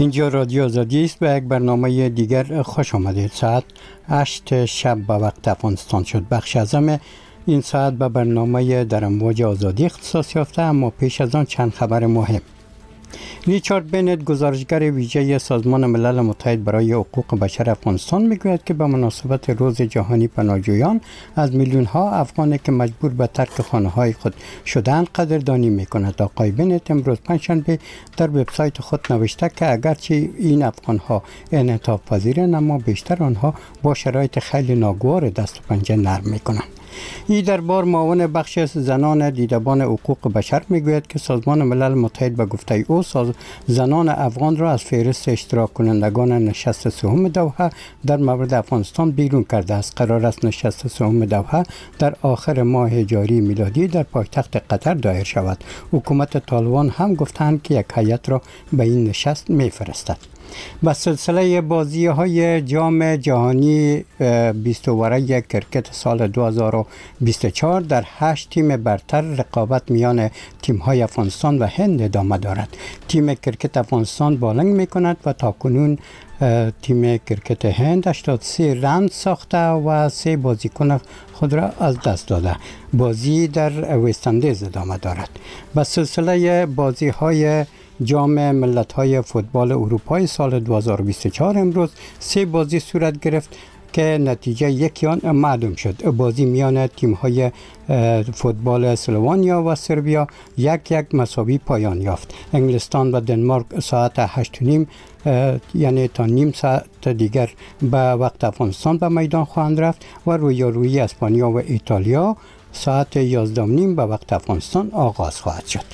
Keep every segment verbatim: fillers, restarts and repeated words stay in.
اینجا رادیو آزادی است. به یک برنامه دیگر خوش آمدید. ساعت هشت شب به وقت افغانستان شد. بخش اعظم این ساعت به برنامه در امواج آزادی اختصاص یافته، اما پیش از آن چند خبر مهم. ریچارد بنت، گزارشگر ویژه سازمان ملل متحد برای حقوق بشر افغانستان، میگوید که به مناسبت روز جهانی پناهجویان از میلیون ها افغانی که مجبور به ترک خانه های خود شدند قدردانی میکند. آقای بنت امروز پنجشنبه در وبسایت خود نوشته که اگرچه این افغان ها انعطاف پذیرند، اما بیشتر آنها با شرایط خیلی ناگوار دست و پنجه نرم میکنند. این دربار معاون بخش زنان دیدبان حقوق بشر میگوید که سازمان ملل متحد به گفته او زنان افغان را از فهرست اشتراک کنندگان نشست سوم دوحه در مورد افغانستان بیرون کرده است. قرار است نشست سوم دوحه در آخر ماه جاری میلادی در پایتخت قطر دایر شود. حکومت طالبان هم گفتند که یک هیئت را به این نشست میفرستد. با سلسله بازی های جام جهانی بیست وره کرکت سال دو هزار و بیست و چهار در هشت تیم برتر رقابت میان تیم های افغانستان و هند ادامه دارد. تیم کرکت افغانستان بالنگ می کند و تاکنون تیم کرکت هند هشتاد و سه رن ساخته و سه بازیکن خود را از دست داده. بازی در وست اندیز ادامه دارد. با سلسله بازی های جام ملت‌های فوتبال اروپای سال دو هزار و بیست و چهار امروز سه بازی صورت گرفت که نتیجه یکی آن معلوم شد. بازی میان تیم‌های فوتبال اسلوونیا و سربیا یک یک مساوی پایان یافت. انگلستان و دنمارک ساعت هشت و نیم یعنی تا نیم ساعت دیگر به وقت افغانستان به میدان خواهند رفت و رویارویی اسپانیا و ایتالیا ساعت یازده و نیم به وقت افغانستان آغاز خواهد شد.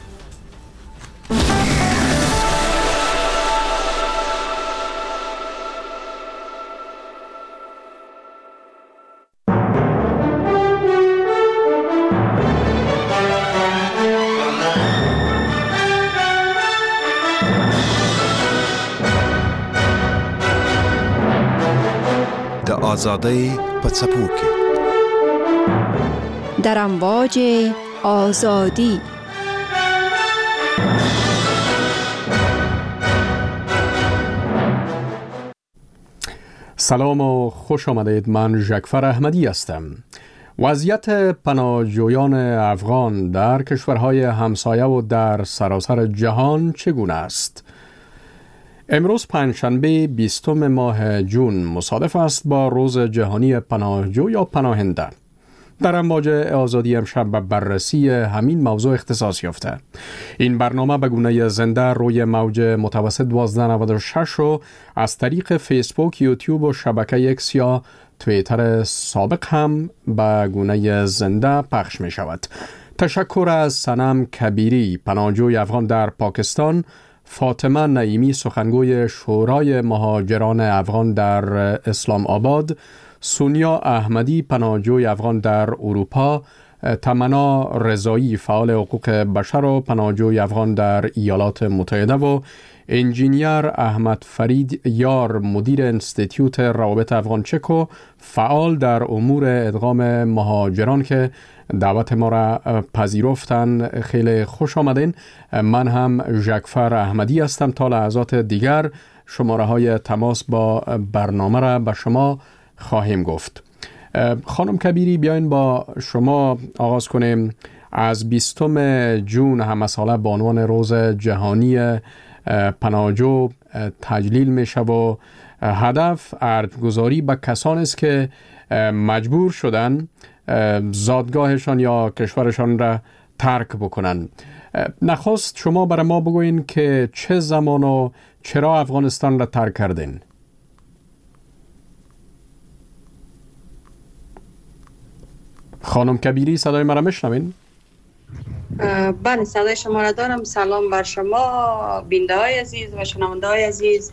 آزادی پڅپو کې در امواج آزادی. سلام و خوش آمدید. من ژکفر احمدی هستم. وضعیت پناهجویان افغان در کشورهای همسایه و در سراسر جهان چگونه است؟ امروز پنجشنبه بیستم ماه جون مصادف است با روز جهانی پناهجو یا پناهنده. در امواج آزادی امشب به بررسی همین موضوع اختصاص یافته. این برنامه به گونه زنده روی موج متوسط دوازده نود و شش و از طریق فیسبوک، یوتیوب و شبکه اکس یا توییتر سابق هم به گونه زنده پخش می شود. تشکر از صنم کبیری، پناهجوی افغان در پاکستان، فاطمه نعیمی، سخنگوی شورای مهاجران افغان در اسلام آباد، سونیا احمدی، پناهجوی افغان در اروپا، تمنا رضایی، فعال حقوق بشر و پناهجوی افغان در ایالات متحده و انجینیر احمد فرید یار، مدیر انستیتیوت روابط افغان چکو، فعال در امور ادغام مهاجران که دعوت ما را پذیرفتن. خیلی خوش آمدین. من هم ژکفر احمدی هستم. تا لحظات دیگر شماره های تماس با برنامه را به شما خواهیم گفت. خانم کبیری، بیاین با شما آغاز کنیم. از بیستم جون همه ساله به عنوان روز جهانی پناهجو تجلیل میشه و هدف ارجگذاری به کسانی است که مجبور شدن زادگاهشان یا کشورشان را ترک بکنن. نخست شما برای ما بگوین که چه زمان و چرا افغانستان را ترک کردین؟ خانم کبیری، صدای مرا میشنوین؟ بله، صدای شما را دارم. سلام بر شما بیننده های عزیز و شنونده های عزیز.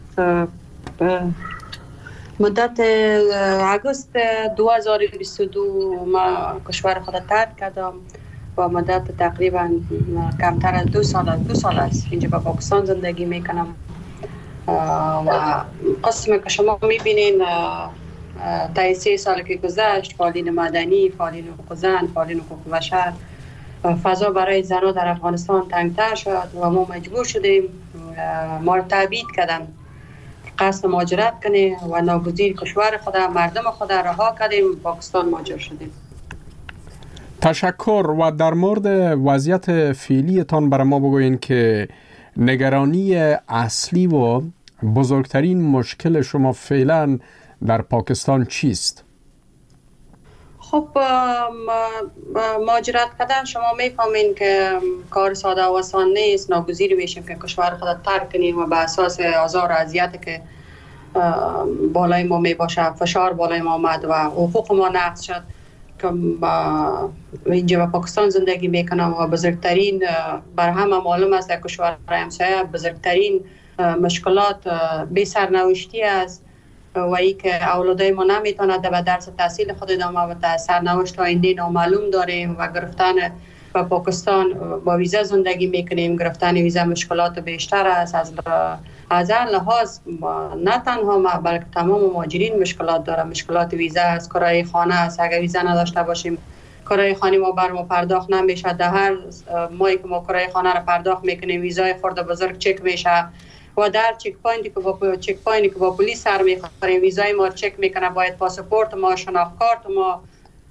مدت اگست دو هزار و بیست و دو ما کشور خود ترک کردم و مدت تقریبا کمتر از دو سال دو سال است اینجا به پاکستان زندگی میکنم و قسمی که شما میبینین تا سه سال که گذشت، فعالین مدنی، فعالین حقوق زن، فعالین حقوق بشر، فضا برای زنان در افغانستان تنگتر شد و ما مجبور شدیم ما رو تبعید کردن قصد مهاجرت کنیم و ناگزیر کشور خود مردم خود رها کردیم پاکستان مهاجر شدیم. تشکر. و در مورد وضعیت فعلیتان برای ما بگوین که نگرانی اصلی و بزرگترین مشکل شما فعلا در پاکستان چیست؟ خب مهاجرت کردن شما میفهمین که کار ساده و آسان نیست. ناگزیر میشیم که کشور خود ترک کنیم و به اساس آزار و اذیت که بالای ما میباشه، فشار بالای ما آمد و حقوق ما نقض شد که اینجا به پاکستان زندگی میکنم و بزرگترین بر همه معلوم است در کشور همسایه بزرگترین مشکلات بی سرنوشتی است و ای که اولادای ما نمیتونند به درس تحصیل خود ادامه بده. سرنوشت آینده نامعلوم داریم و گرفتن به پاکستان با ویزا زندگی میکنیم. گرفتن ویزا مشکلات بیشتر است. از از هر لحاظ نه تنها ما بلکه تمام مهاجرین مشکلات داره. مشکلات ویزا است، کرایه خانه است. اگر ویزا نداشته باشیم کرایه خانه ما بر ما پرداخت نمیشه. در هر ماهی که ما کرایه خانه را پرداخت میکنیم ویزای خرد بزرگ چک میشه و در چک پوینتی که با چک پوینتی که با پلیس سر میخوریم ویزای ما چک میکنه. باید پاسپورت ما، شناخت کارت ما،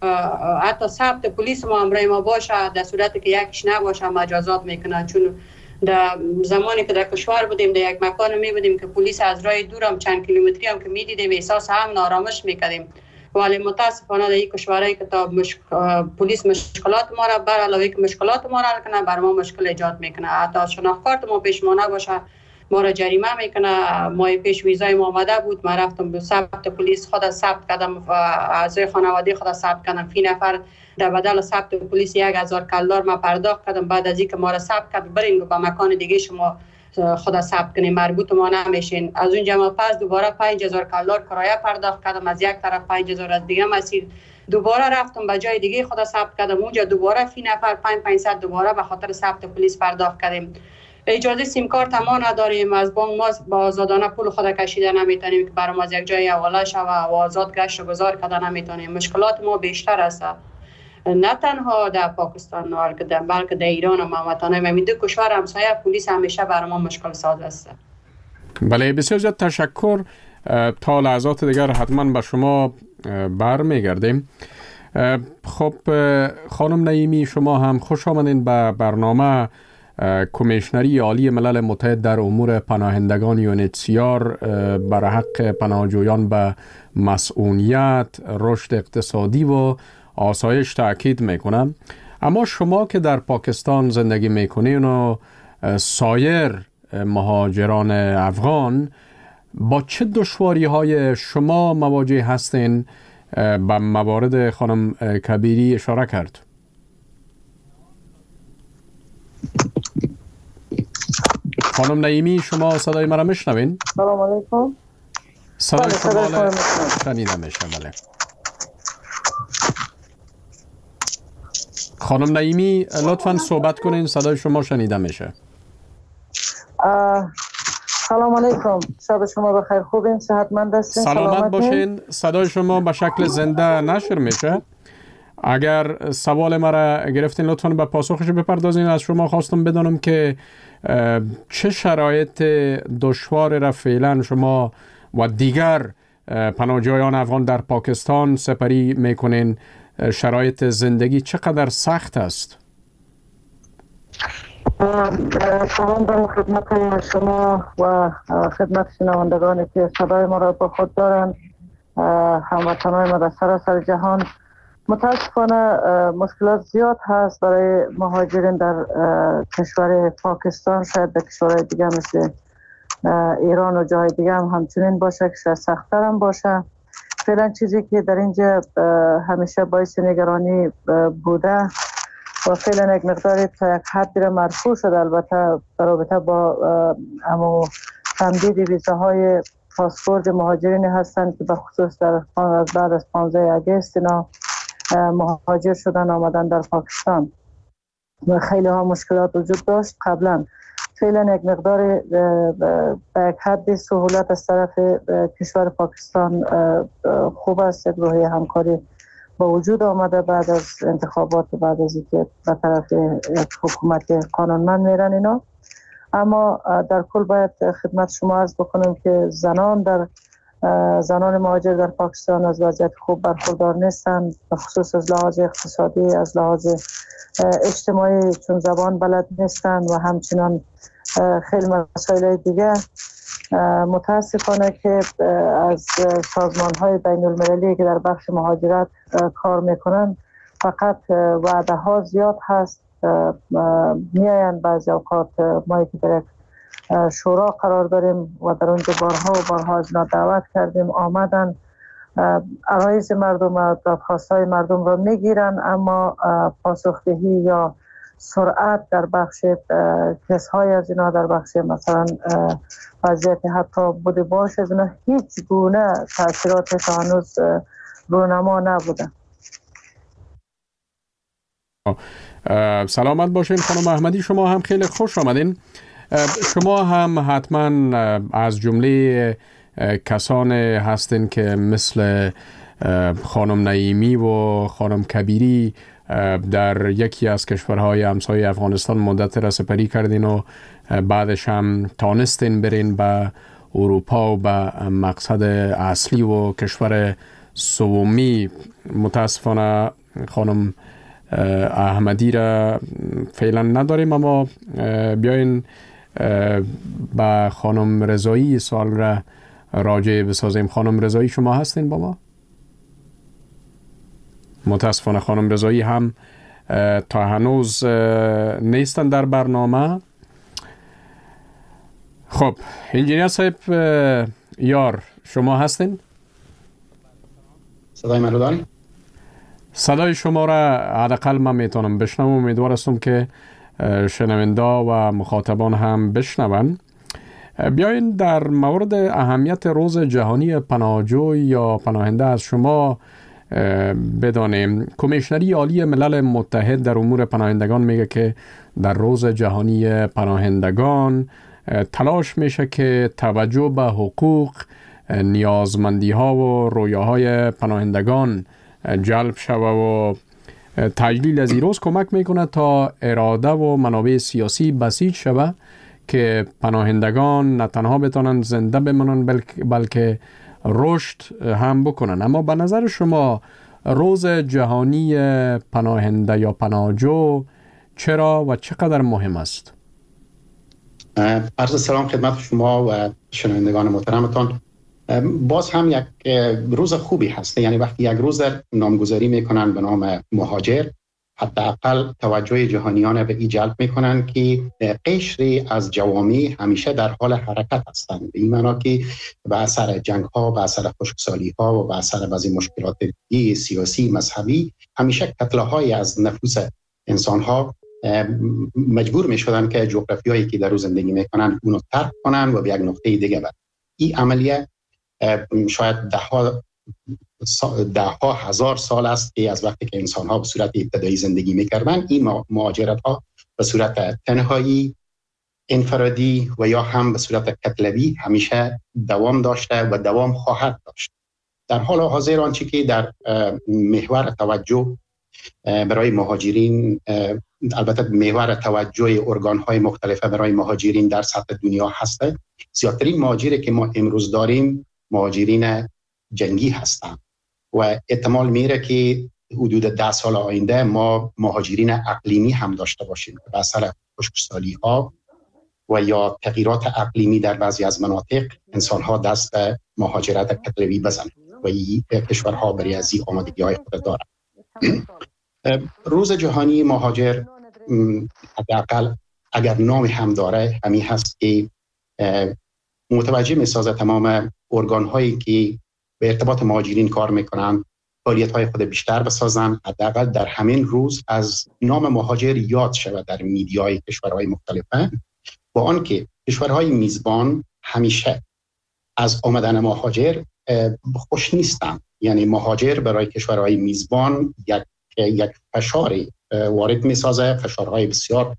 حتی ثبت پلیس ما همراه ما باشه. در صورتی که یکیش نباشه مجازات میکنه. چون در زمانی که در کشور بودیم در یک مکان می بودیم که پلیس از راه دورم چند کیلومتری هم که میدیدیم احساس هم آرامش میکردیم. ولی متاسفانه در این کشورهایی که تا مشک... پلیس مشکلات ما را بر علاوه که مشکلات ما را کنه بر ما مشکل ایجاد میکنه. حتی شناخت کارت ما پیش ما نباشه ما را جریمه میکنه. ماه پیش ویزای ما آمده بود، ما رفتم به ثبت پلیس خود ثبت کردم و اعضای خانواده خود ثبت کردم. فی نفر در بدل ثبت پلیس یک هزار کلدار ما پرداخت کردم. بعد از اینکه ما را ثبت کرد برین به مکان دیگه شما خود ثبت کنیم مربوط ما نمیشین. از اونجا ما پس دوباره پنج هزار کلدار کرایه پرداخت کردم. از یک طرف پنج هزار از دیگه مسیر دوباره رفتم به جای دیگه خود ثبت کردم. اونجا دوباره فی نفر پنج پنجصد دوباره به خاطر ثبت پلیس پرداخت کردیم. اجازه سیم کارت ما نداریم. از بانک ما با آزادانه پول خود کشیده نمیتونیم که برام از یک جای حواله شوه و آزاد گشت و گذار کردن نمیتونیم. مشکلات ما بیشتر است، نه تنها در پاکستان بلکه در بلکه در ایران و هموطنان همین دو کشور همسایه پلیس همیشه برای ما مشکل ساز است. بله بسیار زیاد تشکر. تا لحظات دیگر حتما به شما برمیگردیم. خب خانم نعیمی شما هم خوش آمدین به برنامه کمیشنری عالی ملل متحد در امور پناهندگان یونیتسیار برای حق پناهجویان به مسئولیت، رشد اقتصادی و آسایش تاکید میکنم. اما شما که در پاکستان زندگی میکنین و سایر مهاجران افغان با چه دشواری های شما مواجه هستین؟ به موارد خانم کبیری اشاره کرد. خانم نعیمی شما صدای مرا میشنوین؟ سلام علیکم. صدای شما شنیده میشه. بله خانم نعیمی لطفاً صحبت کنین، صدای شما شنیده میشه. سلام علیکم، شب شما بخیر، خوبین؟ صحتمند هستین؟ سلامت باشین. صدای شما به شکل زنده نشر میشه. اگر سوال مرا گرفتین لطفاً به پاسخش بپردازین. از شما خواستم بدانم که چه شرایط دشوار را فعلا شما و دیگر پناهجویان افغان در پاکستان سپری میکنین؟ شرایط زندگی چقدر سخت است؟ سلام دارم خدمت شما و خدمت شنوندگانی که صدای ما را با خود دارند، هموطنان ما در سراسر جهان. متاسفانه مشکلات زیاد هست برای مهاجرین در کشور پاکستان. شاید در کشورهای دیگه مثل ایران و جای دیگه هم همچنین باشه که شاید سخت‌تر هم باشه. فعلا چیزی که در اینجا همیشه باعث نگرانی بوده و فعلا یک مقداری تا یک حدی را مرفوع شده، البته در رابطه با امو تمدید ویزاهای پاسپورت مهاجرین هستند که به خصوص در بعد از پانزده اگست اینا مهاجر شدن آمدن در پاکستان و خیلی ها مشکلات وجود داشت قبلا. فعلا یک مقدار به یک حد سهولت از طرف کشور پاکستان خوب است. یک روحیه همکاری با وجود آمده بعد از انتخابات و بعد از اینکه به طرف یک حکومت قانونمند میرن اینا. اما در کل باید خدمت شما عرض بکنم که زنان در زنان مهاجر در پاکستان از وضعیت خوب برخوردار نیستند، بخصوص از لحاظ اقتصادی، از لحاظ اجتماعی، چون زبان بلد نیستند و همچنان خیلی مسائل دیگه. متاسفانه که از سازمان های بین المللی که در بخش مهاجرت کار میکنن فقط وعده ها زیاد هست. میاین بعضی اوقات ما که در شورا قرار داریم و در اونجا بارها و بارها از اینا دعوت کردیم، آمدن عرایض مردم و درخواست های مردم را میگیرن، اما پاسخدهی یا سرعت در بخش کیس های از اینا، در بخش مثلا وضعیت حتی بوده باش از اینا هیچ گونه تاثیراتش هنوز رونما نبوده. سلامت باشین خانم احمدی، شما هم خیلی خوش آمدین. شما هم حتما از جمله کسان هستین که مثل خانم نعیمی و خانم کبیری در یکی از کشورهای همسایه افغانستان مدت را سپری کردین و بعدش هم تانستین برین به اروپا و به مقصد اصلی و کشور سومی. متاسفانه خانم احمدی را فعلا نداریم، اما بیاین با خانم رضایی سوال را راجع بسازیم. خانم رضایی شما هستین با ما؟ متاسفانه خانم رضایی هم تا هنوز نیستن در برنامه. خب انجینیر صاحب یار شما هستین؟ صدای من رو دارین؟ صدای شما را حداقل من میتونم بشنوم. امیدوار هستم که شنونده و مخاطبان هم بشنون. بیاین در مورد اهمیت روز جهانی پناهجو یا پناهنده از شما بدانیم. کمیشنری عالی ملل متحد در امور پناهندگان میگه که در روز جهانی پناهندگان تلاش میشه که توجه به حقوق، نیازمندی ها و رویاهای پناهندگان جلب شوه و تجلیل از این روز کمک میکنه تا اراده و منابع سیاسی بسیج شوه که پناهندگان نه تنها بتونن زنده بمانن بلکه, بلکه رشد هم بکنن. اما به نظر شما روز جهانی پناهنده یا پناهجو چرا و چقدر مهم است؟ عرض سلام خدمت شما و شنوندگان محترمتان. باز هم یک روز خوبی هست، یعنی وقتی یک روز نامگذاری میکنن به نام مهاجر، حداقل توجه جهانیان به این جلب میکنن که قشری از جوامع همیشه در حال حرکت هستند، به این معنا که به اثر جنگ ها، به اثر خشکسالی ها و به اثر بعضی مشکلات سیاسی مذهبی همیشه کتله های از نفوس انسان ها مجبور می شدن که جغرافی هایی که در روز زندگی میکنن اونو ترک کنن و به یک نقطه دیگه برن. این عملیه شاید ده ها ده ها هزار سال است که از وقتی که انسان ها به صورت ابتدایی زندگی میکردن، این مهاجرت ها به صورت تنهایی، انفرادی و یا هم به صورت کتلوی همیشه دوام داشته و دوام خواهد داشت. در حال حاضر آنچه که در محور توجه برای مهاجرین، البته محور توجه ارگان های مختلفه برای مهاجرین در سطح دنیا هسته، زیادترین مهاجری که ما امروز داریم مهاجرین جنگی هستند و احتمال میره که حدود ده سال آینده ما مهاجرین اقلیمی هم داشته باشیم که به اثر خشکسالی ها و یا تغییرات اقلیمی در بعضی از مناطق انسان ها دست به مهاجرت کتلوی بزنند و این کشورها برای از این آمادگی های خود دارند. روز جهانی مهاجر حداقل اگر نام هم داره همین هست که متوجه میسازه تمام ارگان هایی که به ارتباط مهاجرین کار میکنن فعالیت های خود بیشتر بسازن. حداقل در همین روز از نام مهاجر یاد شود در میدیای کشورهای مختلفه، با آنکه کشورهای میزبان همیشه از آمدن مهاجر خوش نیستن. یعنی مهاجر برای کشورهای میزبان یک یک فشاری وارد میسازه، فشارهای بسیار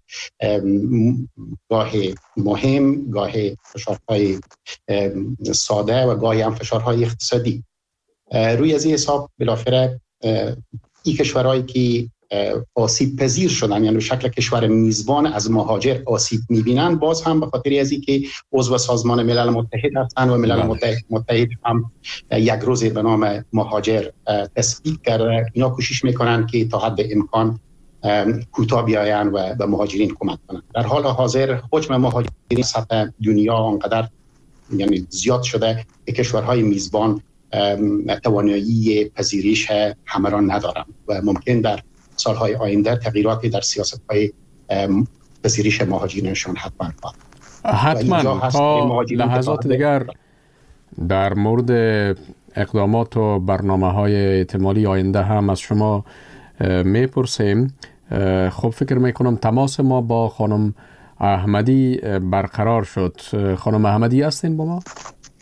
گاهی مهم، گاهی فشارهای ساده و گاهی هم فشارهای اقتصادی. روی از این حساب بالاخره این کشورهایی که آسیب پذیر شدن، یعنی شکل کشور میزبان از مهاجر آسیب میبینن، باز هم به خاطر از اینکه عضو سازمان ملل متحد هستند و ملل متحد, متحد هم یک روز به نام مهاجر تصویب کرده، اینا کوشش میکنن که تا حد امکان کوتاه بیاین و به مهاجرین کمک کنند. در حال حاضر حجم مهاجرین سطح دنیا آنقدر یعنی زیاد شده که کشورهای میزبان توانایی پذیرش همه را ندارند و ممکن در سالهای آینده تغییراتی در سیاست‌های پذیرش مهاجرینشان حتما خواهد. حتما تا لحظات دیگر در مورد اقدامات و برنامه‌های احتمالی آینده هم از شما میپرسیم. خب فکر میکنم تماس ما با خانم احمدی برقرار شد. خانم احمدی هستین با ما؟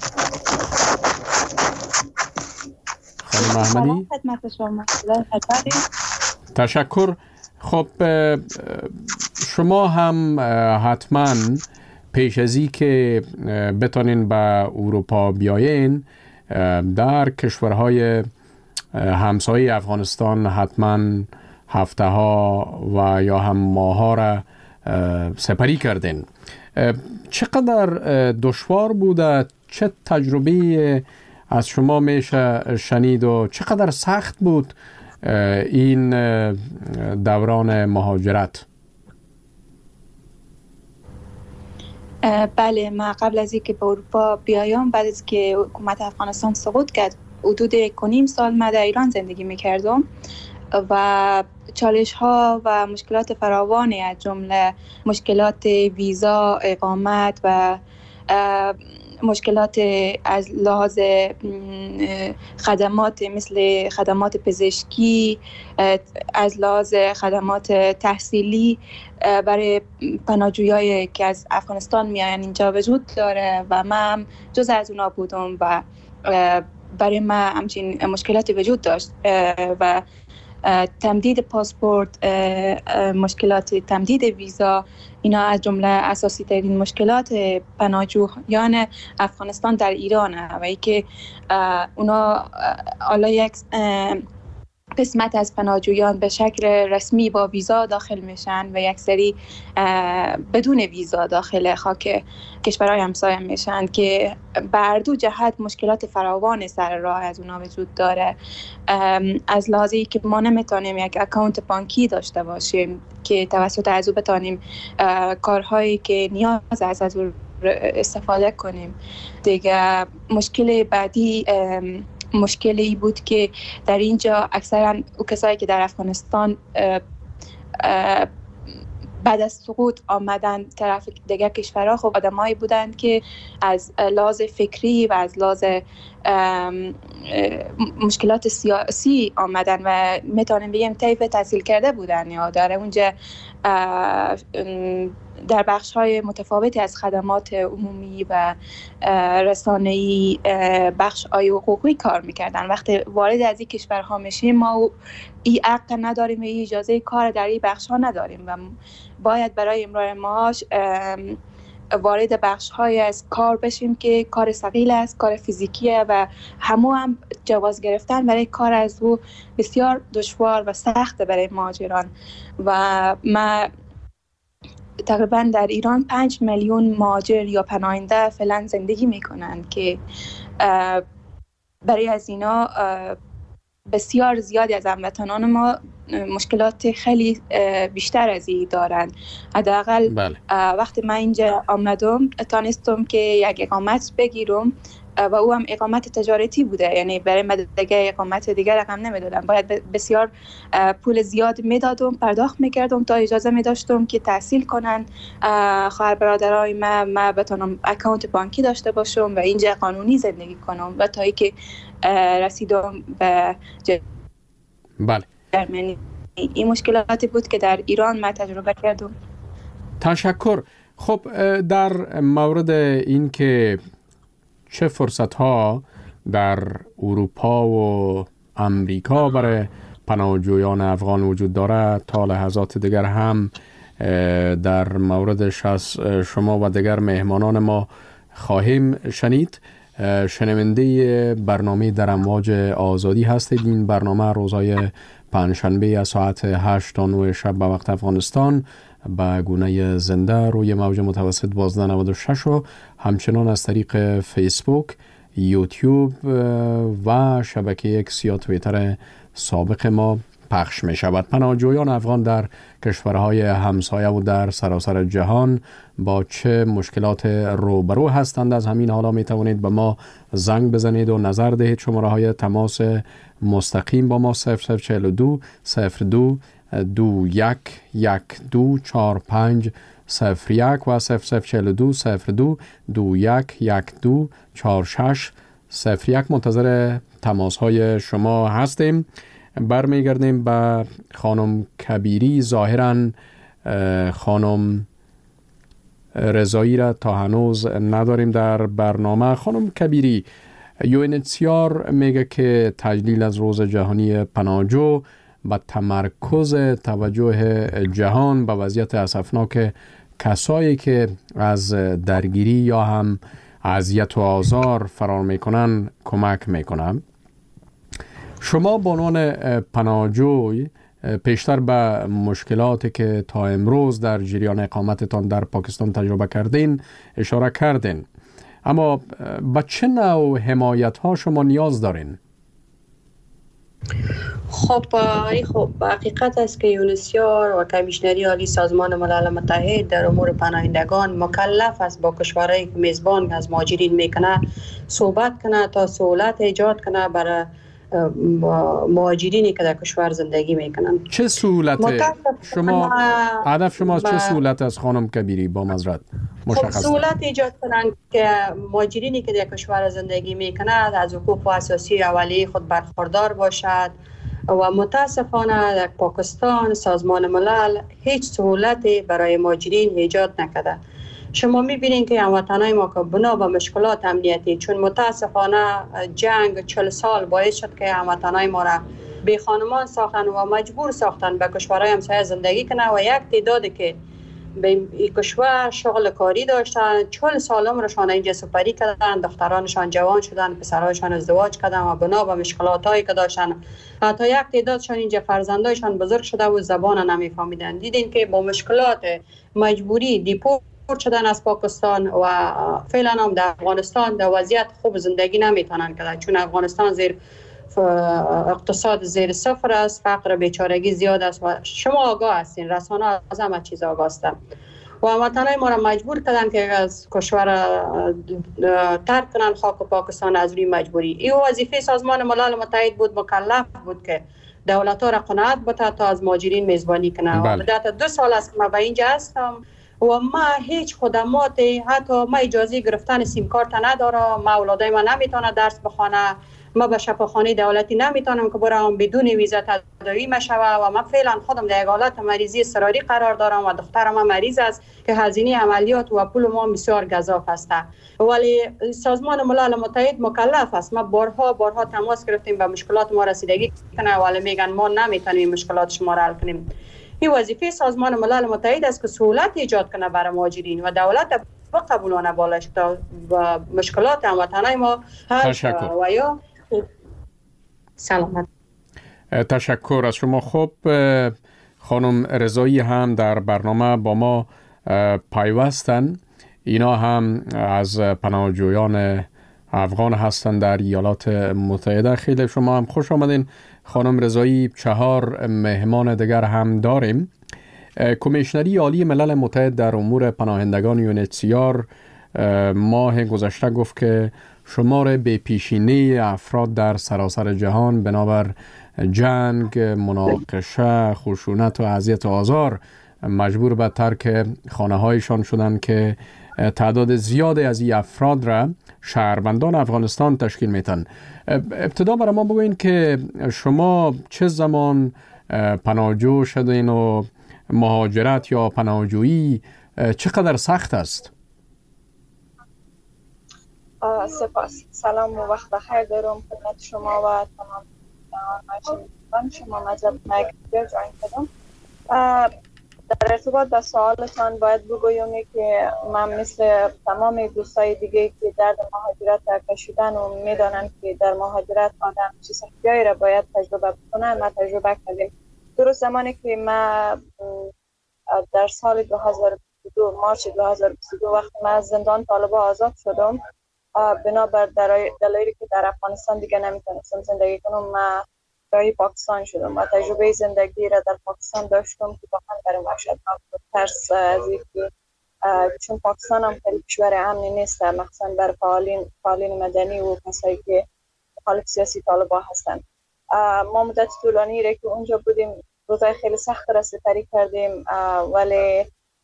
خانم احمدی؟ خدمت شما. تشکر. خب شما هم حتما پیش از این که بتانین به اروپا بیاین در کشورهای همسایه افغانستان حتما هفته ها و یا هم ماه ها را سپری کردین. چقدر دشوار بوده؟ چه تجربه از شما میشه شنید و چقدر سخت بود این دوران مهاجرت؟ بله، ما قبل از اینکه به اروپا بیایم، بعد از که حکومت افغانستان سقوط کرد، حدود یک و نیم سال ما در ایران زندگی میکردم و چالش ها و مشکلات فراوانی از جمله مشکلات ویزا، اقامت و مشکلات از لحاظ خدمات مثل خدمات پزشکی، از لحاظ خدمات تحصیلی برای پناهجویایی که از افغانستان میاین اینجا وجود داره و من جز از اونا بودم و برای من همچین مشکلاتی وجود داشت و تمدید پاسپورت، مشکلات تمدید ویزا، اینا از جمله اساسی ترین مشکلات پناهجویان افغانستان در ایران و ای که اونا حالا یک قسمت از پناهجویان به شکل رسمی با ویزا داخل میشن و یک سری بدون ویزا داخل خاک کشورهای همسایه میشن که بر دو جهت مشکلات فراوان سر راه از اونا وجود داره. از لحاظی که ما نمیتونیم یک اکانت بانکی داشته باشیم که توسط از او بتونیم کارهایی که نیاز است از او استفاده کنیم. دیگه مشکل بعدی مشکلی بود که در اینجا اکثرا او کسایی که در افغانستان بعد از سقوط آمدن طرف دیگر کشورها، خب آدمایی بودند که از لحاظ فکری و از لحاظ مشکلات سیاسی آمدن و میتونیم بگیم طیف تحصیل کرده بودن یا در اونجا در بخش‌های متفاوتی از خدمات عمومی و رسانه‌ای، بخش‌های حقوقی کار می‌کردن. وقتی وارد از این کشورها میشیم ما این حق نداریم و این اجازه کار در این بخش‌ها نداریم و باید برای امرار معاش وارد بخش‌های از کار بشیم که کار ثقیل است، کار فیزیکیه و همو هم جواز گرفتن برای کار از او بسیار دشوار و سخت برای مهاجران. و ما تقریبا در ایران پنج میلیون مهاجر یا پناهنده فعلا زندگی میکنند که برای از اینا بسیار زیادی از هموطنان ما مشکلات خیلی بیشتر از این دارن. حداقل بله. وقتی من اینجا آمدم تانستم که یک اقامت بگیرم و او هم اقامت تجارتی بوده، یعنی برای من دیگه اقامت دیگه رقم نمیدادم، باید بسیار پول زیاد میدادم، پرداخت میکردم تا اجازه میداشتم که تحصیل کنن خواهر برادرای من، من بتونم اکانت بانکی داشته باشم و اینجا قانونی زندگی کنم و تا ای که رسیدم به ج... بله. این مشکلاتی بود که در ایران من تجربه کردم. تشکر. خب در مورد این که چه فرصت‌ها در اروپا و امریکا برای پناهجویان افغان وجود دارد، تا لحظات دیگر هم در موردش از شما و دیگر مهمانان ما خواهیم شنید. شنونده برنامه در امواج آزادی هستید. این برنامه روزهای پنجشنبه از ساعت هشت تا نه شب به وقت افغانستان به گونه زنده روی موج متوسط دوازده نود و شش و همچنان از طریق فیسبوک، یوتیوب و شبکه اکس یا توییتر سابق ما پخش می شود. پناهجویان افغان در کشورهای همسایه و در سراسر جهان با چه مشکلات روبرو هستند؟ از همین حالا می توانید به ما زنگ بزنید و نظر دهید. شماره های تماس مستقیم با ما صفر صفر چهل و دو صفر دو دو یک یک دو چهار پنج صفر یک و صفر صفر چهل و دو صفر دو دو یک یک دو چهار شش صفر یک. منتظر تماس های شما هستیم. برمیگردیم به خانم کبیری. ظاهراً خانم رضایی را تا هنوز نداریم در برنامه. خانم کبیری، یو ان اچ سی آر میگه که تجلیل از روز جهانی پناهجو با تمرکز توجه جهان به وضعیت اسفناک کسایی که از درگیری یا هم اذیت و آزار فرار میکنن کمک میکنن. شما به عنوان پناهجوی پیشتر به مشکلاتی که تا امروز در جریان اقامتتان در پاکستان تجربه کردین اشاره کردین، اما به چه نوع حمایت ها شما نیاز دارین؟ خب خب حقیقت است که یونسیار و کمیشنری عالی سازمان ملل متحد در امور پناهندگان مکلف است با کشورهایی که میزبان از مهاجرین میکنه صحبت کنه تا سهولت ایجاد کنه برای مهاجرینی که در کشور زندگی میکنن. چه سهولت شما هدف شما از چه سهولت از خانم کبیری با معذرت مشخص؟ خب سهولت ایجاد کنن که مهاجرینی که در کشور زندگی میکنند از حقوق اساسی اولیه خود برخوردار باشد و متاسفانه در پاکستان سازمان ملل هیچ سهولتی برای مهاجرین ایجاد نکرده. شما میبینید که هموطنای ما که بنا به مشکلات امنیتی، چون متاسفانه جنگ چهل سال باعث شد که هموطنای ما را بی خانمان ساختن و مجبور ساختن به کشورهای همسایه زندگی کنه و یک تعدادی که به این کشور شغل کاری داشتن چهل سال عمرشان اینجا سپری کردن، دخترانشان جوان شدن، پسرایشان ازدواج کردن و بنا به مشکلاتایی که داشتن حتی یک تعدادشان اینجا فرزندایشان بزرگ شده و زبان نمیفهمیدن. دیدین که با مشکلات مجبوری دیپورت شدن از پاکستان و فعلا هم در افغانستان در وضعیت خوب زندگی نمیتونن کرد، چون افغانستان زیر اقتصاد زیر صفر است، فقر بیچارگی زیاد است و شما آگاه هستین، رسانه از همه چیز آگاه هستن و هموطنای ما را مجبور کردن که از کشور ترک کنن خاک پاکستان از روی مجبوری. این وظیفه سازمان ملل متحد بود، مکلف بود که دولت‌ها را قناعت بده تا از مهاجرین میزبانی کنه. و مدت دو سال است که من به اینجا هستم و ما هیچ خدماتی، حتی ما اجازه گرفتن سیم کارت ندارم، ما اولادای ما نمیتونه درس بخونه، ما به شفاخانه دولتی نمیتونم که برام بدون ویزا تداوی مشوه و من فعلا خودم در یک حالت مریضی اضطراری قرار دارم و دخترم مریض است که هزینه عملیات و پول ما بسیار گزاف است. ولی سازمان ملل متحد مکلف است. ما بارها بارها تماس گرفتیم، به مشکلات ما رسیدگی کنه ولی میگن ما نمیتونیم مشکلات شما را حل کنیم. این وظیفه سازمان ملل متحد است که سهولت ایجاد کنه برای مهاجرین و دولت بقبولانه بالش تا مشکلات هموطنای ما حل و یا سلامت. تشکر از شما. خب خانم رضایی هم در برنامه با ما پیوستن. اینا هم از پناهجویان افغان هستند در ایالات متحده. خیلی شما هم خوش آمدین خانم رضایی. چهار مهمان دیگر هم داریم. کمیشنری عالی ملل متحد در امور پناهندگان یو ان اچ سی آر ماه گذشته گفت که شمار بی پیشینه افراد در سراسر جهان بنابر جنگ، مناقشه، خشونت و اذیت و آزار مجبور به ترک خانه هایشان شدند که تعداد زیادی از این افراد را شهروندان افغانستان تشکیل میتن. ابتدا برای ما بگوین که شما چه زمان پناهجو شدین و مهاجرت یا پناهجویی چقدر سخت است؟ سپاس. سلام و وقت بخیر دارم خدمت شما و تمام شما. مجلب مک جوین کردم. در ارتباط با سوالتان باید بگویم که من مثل تمام دوستای دیگه که درد مهاجرت کشیدن و میدانن که در مهاجرت آدم چه سختیایی را باید تجربه بکنه، ما تجربه کردیم. درست زمانی که من در سال دو هزار و بیست و دو مارچ دو هزار و بیست و دو وقتی من از زندان طالبان آزاد شدم، بنابر دلایلی که در افغانستان دیگه نمیتونستم زندگی کنم، من برای پاکستان شدم و تجربه زندگی را در پاکستان داشتم که واقعا برام وحشتناک بود. ترس از اینکه چون پاکستان هم خیلی کشور امنی نیست، مخصوصا برای فعالین فعالین مدنی و کسایی که مخالف سیاسی طالبان هستند. ما مدت طولانی را که اونجا بودیم روزای خیلی سخت را سپری کردیم، ولی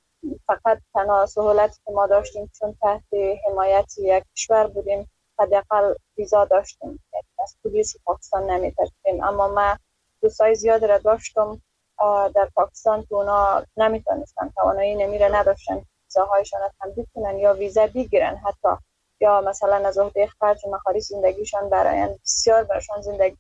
فقط تنها سهولتی که ما داشتیم چون تحت حمایت یک کشور بودیم، حداقل ویزا داشتیم، از پلیس پاکستان نمی‌ترسیدیم. اما من دوستای زیاد را داشتم در پاکستان که اونا نمیتونستن، توانایی نمیره نداشتن ویزاهایشان را تمدید کنن یا ویزا بگیرن، حتی یا مثلا از عهده خرج مخارج زندگیشان برای بسیار برشان زندگی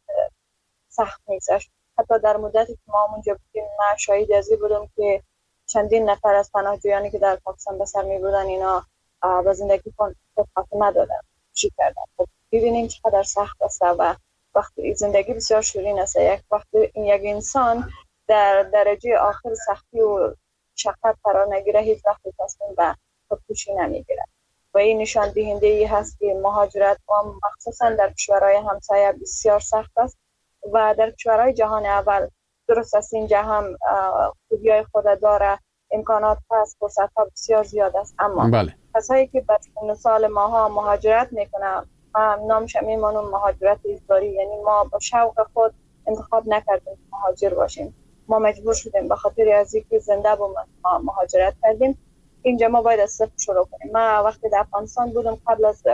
سخت می‌گذشت. حتی در مدتی که ما اونجا بودیم من شاهد از این بودم که چندین نفر از پناهجویانی که در پاکستان به سر می‌بردن اینا به زندگی خود خاتمه دادن، چی کردن. خب ببینیم چقدر سخت است و وقتی زندگی بسیار شیرین است، یک وقتی این یک انسان در درجه آخر سختی و شقت قرار نگیره هیچ وقت تصمیم به خودکشی نمیگیره و این نشان دهنده ای هست که مهاجرت و مخصوصا در کشورهای همسایه بسیار سخت است و در کشورهای جهان اول درست است اینجا هم خوبیای خود داره، امکانات هست، فرصت ها بسیار زیاد است، اما بله. کسایی که به سال ماها مهاجرت میکنه نامش میمونم مهاجرت اجباری، یعنی ما با شوق خود انتخاب نکردیم مهاجر باشیم، ما مجبور شدیم به خاطر از اینکه زنده بودیم مهاجرت کردیم. اینجا ما باید از صفر شروع کنیم. ما وقتی در افغانستان بودم قبل از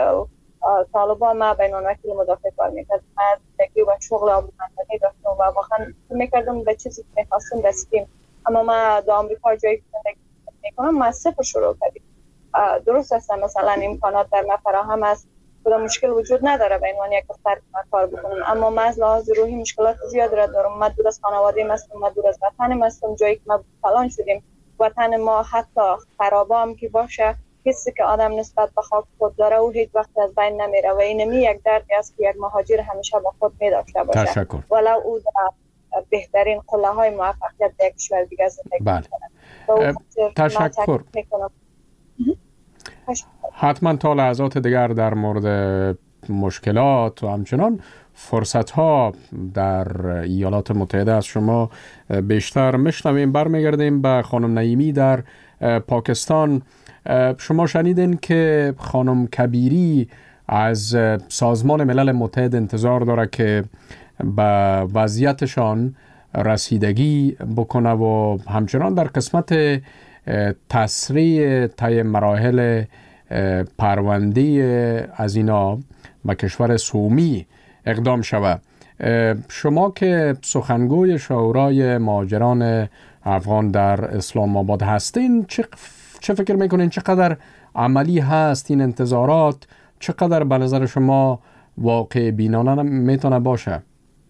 طالبان ما بین المللی مدافع کار میکردم، من زندگی و شغل آموزندگی داشتم و واقعا میکردم به چیزی که میخواستم رسیدیم، اما ما در آمریکا جایی زندگی میکنم ما از صفر شروع کردیم. درست است مثلا امکانات در ما فراهم است، کدام مشکل وجود نداره به عنوان یک دختر کار بکنم، اما من از لحاظ روحی مشکلات زیاد را دارم. من دور از خانواده هستم، من دور از وطنم هستم، جایی که ما فلان شدیم وطن ما حتی خرابام که باشه حسی که آدم نسبت به خاک خود داره و هیچ وقت از بین نمیره و اینمی یک دردی است که یک مهاجر همیشه با خود می‌داشته باشه. تشکر. ولو او در بهترین قله های موفقیت در کشور دیگه زندگی بله. کنه. تشکر. حتما تا لحظات دیگر در مورد مشکلات و همچنان فرصت ها در ایالات متحده از شما بیشتر میشنویم. برمیگردیم به خانم نعیمی در پاکستان. شما شنیدین که خانم کبیری از سازمان ملل متحد انتظار داره که به وضعیتشان رسیدگی بکنه و همچنان در قسمت تسریع طی مراحل پرونده از اینا به کشور سومی اقدام شود. شما که سخنگوی شورای مهاجران افغان در اسلام آباد هستین، چه چه فکر میکنین چقدر عملی هست این انتظارات؟ چقدر به نظر شما واقع بینانه میتونه باشه؟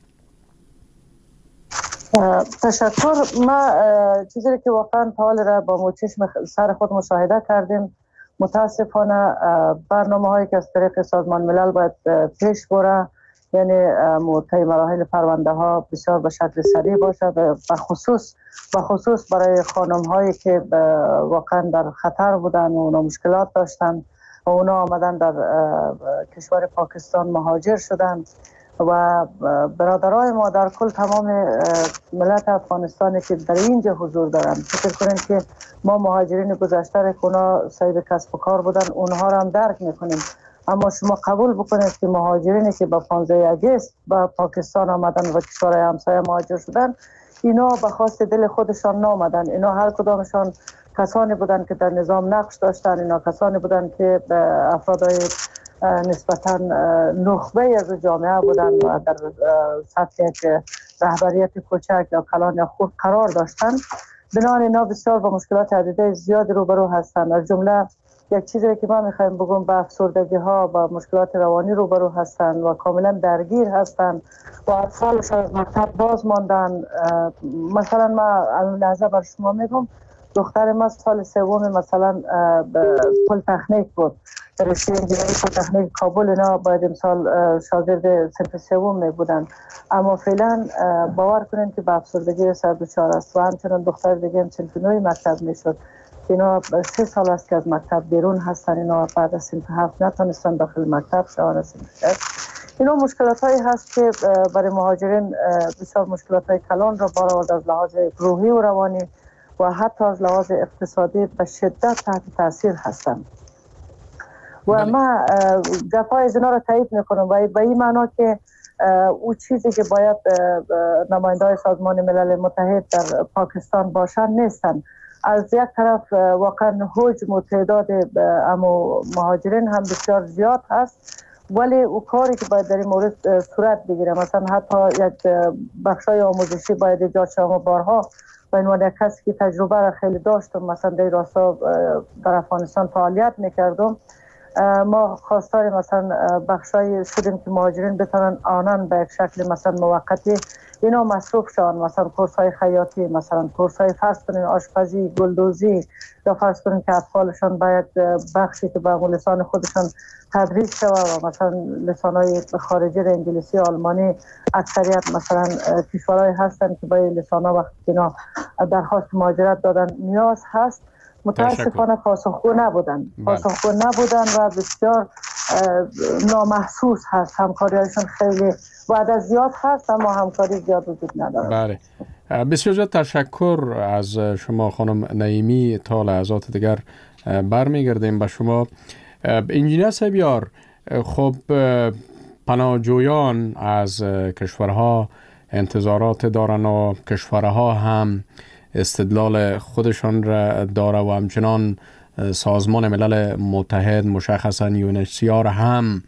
تشکر. ما چیزی که واقعا حال را با مچشم سر خود مشاهده کردیم، متاسفانه برنامه هایی که از طریق سازمان ملل باید پیش بره، یعنی طی مراحل پرونده ها بسیار به شکل سریع باشه، به خصوص به خصوص برای خانم هایی که واقعا در خطر بودن و اونا مشکلات داشتن و اونا آمدن در کشور پاکستان مهاجر شدن و برادرای ما در کل تمام ملت افغانستانی که در اینجا حضور دارن، فکر کنین که ما مهاجرین گذشته که اونا صاحب کسب و کار بودن اونها را هم درک میکنیم، اما شما قبول بکنید که مهاجرینی که با پانزده اگست با پاکستان آمدن و کشورهای همسایه مهاجر شدن، اینا به خواست دل خودشان نامدن، اینا هر کدامشان کسانی بودن که در نظام نقش داشتن، اینا کسانی بودن که افرادای نسبتاً نخبه از جامعه بودن و در سطح یک رهبریت کوچک یا کلان یا خود قرار داشتن. بنابراین اینا بسیار با مشکلات عدیده زیاد روبرو هستند، از جمله یک چیزی که ما میخوایم بگم به افسردگی ها و مشکلات روانی روبرو هستند و کاملا درگیر هستند و اطفالشان از مکتب باز ماندن. مثلا ما لحظه بر شما میگم دختر ما سال سوم مثلا پل تکنیک بود، رشته انجینری پل تکنیک کابل، اینا باید امسال شاگرد صنف سوم می بودن، اما فعلا باور کنین که به افسردگی سر دچار است. و همچنان دختر دیگه هم صنف نوی مکتب میشد، اینا سه سال است که از مکتب بیرون هستن، اینا بعد از صنف هفت نتونستن داخل مکتب شوند. اینا مشکلات هایی هست که برای مهاجرین بسیار مشکلات های کلان را بار آورده از لحاظ روحی و روانی و حتی از لحاظ اقتصادی به شدت تحت تاثیر هستند. و بله. ما گپای از اینا را تایید میکنم و به این معنا که او چیزی که باید نماینده های سازمان ملل متحد در پاکستان باشند نیستند. از یک طرف واقعا حجم و تعداد امو مهاجرین هم بسیار زیاد هست، ولی او کاری که باید در این مورد صورت بگیره، مثلا حتی یک بخشای آموزشی باید ایجاد شود. بارها و عنوان یک کسی که تجربه را خیلی داشتم، مثلا در راستا در افغانستان فعالیت میکردم، ما خواستار مثلا بخشای شدیم که مهاجرین بتونن آنان به یک شکل مثلا موقتی اینا مصروف شدن، مثلا کورس های خیاطی، مثلا کورس های فرض کنین آشپزی، گلدوزی، یا فرض کنین که اطفالشان باید بخشی که به لسان خودشان تدریس شود و مثلا لسان های خارجی انگلیسی، آلمانی، اکثریت مثلا کشورهای هستن که با لسان ها وقتی اینا درخواست مهاجرت دادن نیاز هست، متاسفانه پاسخگو نبودن پاسخگو نبودن و بسیار نامحسوس هست. همکاریشون خیلی وعده زیاد هست اما همکاری زیاد وجود نداره. بله، بسیار زیاد تشکر از شما خانم نعیمی. تا لحظات دیگر برمیگردیم به شما. انجینیر سبیار، خب پناهجویان از کشورها انتظارات دارن و کشورها هم استدلال خودشان را داره و همچنان سازمان ملل متحد مشخصا یو ان اچ سی آر هم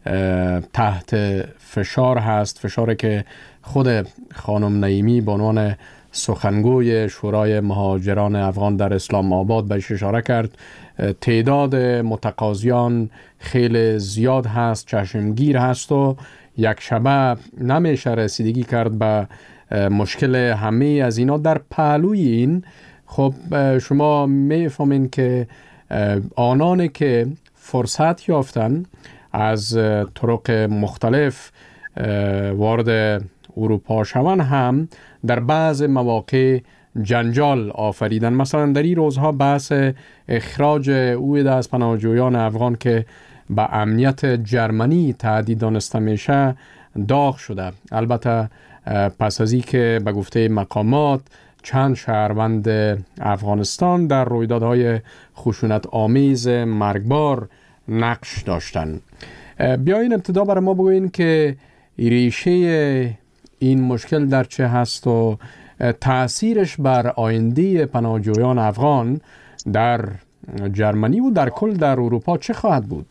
تحت فشار هست، فشاری که خود خانم نعیمی به عنوان سخنگوی شورای مهاجران افغان در اسلام آباد بهش اشاره کرد. تعداد متقاضیان خیلی زیاد هست، چشمگیر هست و یک شبه نمیشه رسیدگی کرد به مشکل همه از اینا. در پهلوی این خب شما میفهمین که آنانی که فرصت یافتن از طرق مختلف وارد اروپا شوند هم در بعض مواقع جنجال آفریدن. مثلا در این روزها بحث اخراج اوید از پناهجویان افغان که به امنیت جرمنی تهدید دانسته میشه داغ شده. البته پس از این که به گفته مقامات چند شهروند افغانستان در رویدادهای خشونت آمیز مرگبار نقش داشتند. بیاین ابتدا برای ما بگوین که ریشه این مشکل در چه هست و تأثیرش بر آینده پناهجویان افغان در جرمنی و در کل در اروپا چه خواهد بود؟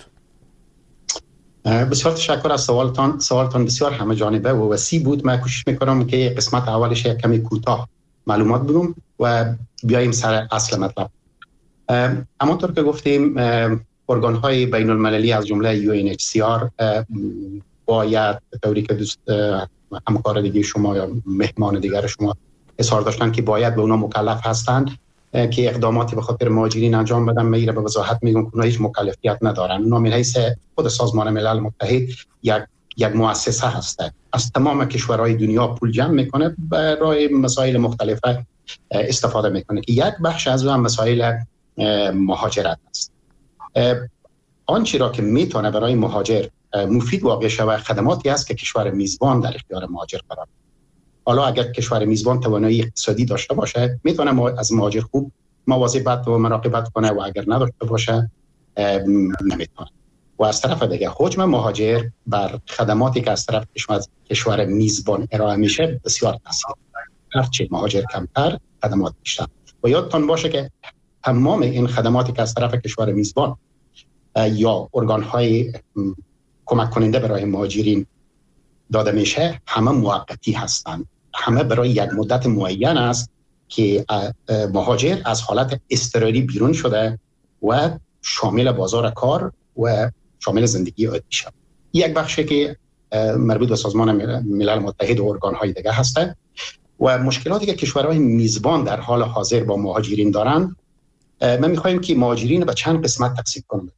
بسیار تشکر از سوالتان. سوالتان بسیار همه جانبه و وسیع بود. من کوشش میکنم که قسمت اولش یک کمی کوتاه معلومات بدم و بیاییم سر اصل مطلب. همانطور که گفتیم ارگان‌های بین المللی از جمله یو ان اچ سی آر باید طوری که دوست همکار دیگه شما یا مهمان دیگر شما اظهار داشتن که باید به اونا مکلف هستند که اقداماتی به خاطر مهاجرین انجام بدن. میره به وضاحت میگم که اونا هیچ مکلفیت ندارن. اونا من حیث خود سازمان ملل متحد یک یک مؤسسه هسته، از تمام کشورهای دنیا پول جمع میکنه، برای مسائل مختلف استفاده میکنه که یک بخش از اون مسائل مهاجرت است. آنچه را که میتونه برای مهاجر مفید واقع شود خدماتی است که کشور میزبان در اختیار مهاجر قرار. حالا اگر کشور میزبان توانایی اقتصادی داشته باشه میتونه از مهاجر خوب مواظبت و مراقبت کنه و اگر نداشته باشه نمیتونه. و از طرف دیگه حجم مهاجر بر خدماتی که از طرف کشور کشور میزبان ارائه میشه بسیار تاثیر داره. هرچه مهاجر کمتر خدمات بیشتر. و یادتان باشه که تمام این خدماتی که از طرف کشور میزبان یا ارگان‌های کمک کننده برای مهاجرین داده میشه همه موقتی هستند، همه برای یک مدت معین است که مهاجر از حالت اضطراری بیرون شده و شامل بازار کار و شامل زندگی عادی شود. یک بخشی که مربوط به سازمان ملل متحد و ارگان‌های دیگه هسته و مشکلاتی که کشورهای میزبان در حال حاضر با مهاجرین دارن، ما می‌خوایم که مهاجرین به چند قسمت تقسیم کنیم.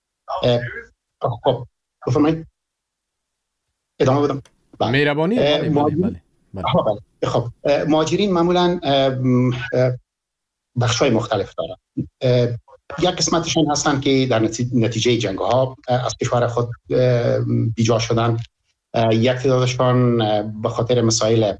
خب بفرمایید ادامه بدم. مهربانی. بله بله بله. خب مهاجرین معمولاً بخش‌های مختلف دارن. یک قسمتشون هستن که در نتیجه جنگ‌ها از کشور خود بیجا شدن. یک تعدادشون به خاطر مسائل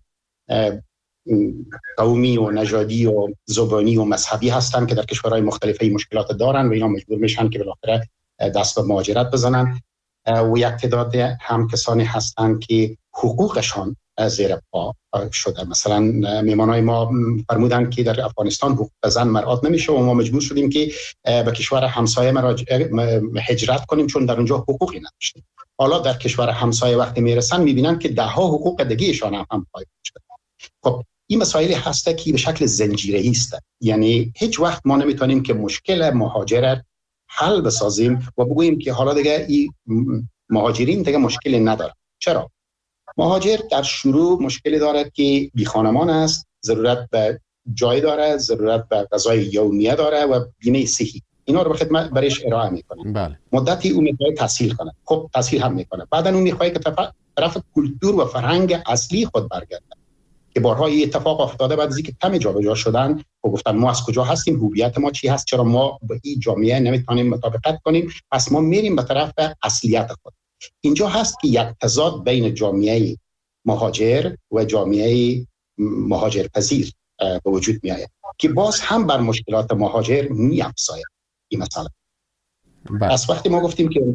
قومی و نژادی و زبانی و مذهبی هستن که در کشورهای مختلفی مشکلات دارن و اینا مجبور میشن که بالاخره دست به مهاجرت بزنن. و یک تعداد هم کسانی هستن که حقوقشان زیر پا شده. مثلا میمانای ما فرمودن که در افغانستان حقوق زن مراعات نمیشه و ما مجبور شدیم که به کشور همسایه هجرت کنیم چون در اونجا حقوقی نداشتیم. حالا در کشور همسایه وقتی میرسن میبینن که ده ها حقوق دیگه‌شان هم هم پایین شده. خب این مسائلی هسته که به شکل زنجیره‌ای است. یعنی هیچ وقت ما نمیتونیم که مشکل مهاجر حل بسازیم و بگوییم که حالا دیگه این مهاجرین دیگه مشکلی نداره. چرا؟ مهاجر در شروع مشکلی دارد که بی خانمان است، ضرورت به جای داره، ضرورت به غذای یومیه داره و بیمه صحی. اینا رو به خدمت برایش ارائه میکنه. بله. مدتی او میخواد تحصیل کنه. خب تحصیل هم میکنه. بعدا اون میخواد که طرف کلتور و فرهنگ اصلی خود برگرده. که بارها این اتفاق افتاده بعد از اینکه کم جابجا شدن و گفتن ما از کجا هستیم، هویت ما چی هست، چرا ما با این جامعه نمیتونیم مطابقت کنیم، پس ما میریم به طرف اصلیت خود. اینجا هست که یک تضاد بین جامعه مهاجر و جامعه مهاجر پذیر به وجود می آید که باز هم بر مشکلات مهاجر می افزاید این مسئله. از وقتی ما گفتیم که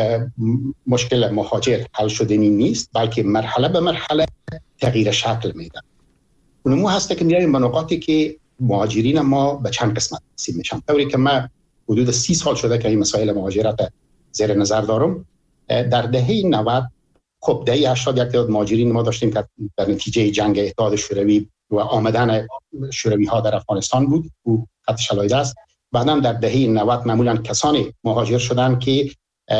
مشکل مهاجر حل شدنی نیست بلکه مرحله به مرحله تغییر شکل میده. اونمو هسته که میایم به نقاطی که مهاجرین ما به چند قسمت تقسیم میشن. طوری که من حدود سی سال شده که این مسائل مهاجرت زیر نظر دارم. در دهه نود خب دهه هشتاد یک تعداد مهاجرین ما داشتیم که در نتیجه جنگ اتحاد شوروی و آمدن شوروی ها در افغانستان بود و خط شلایده است. بعدم در دهه نود معمولا کسانی مهاجر شدن که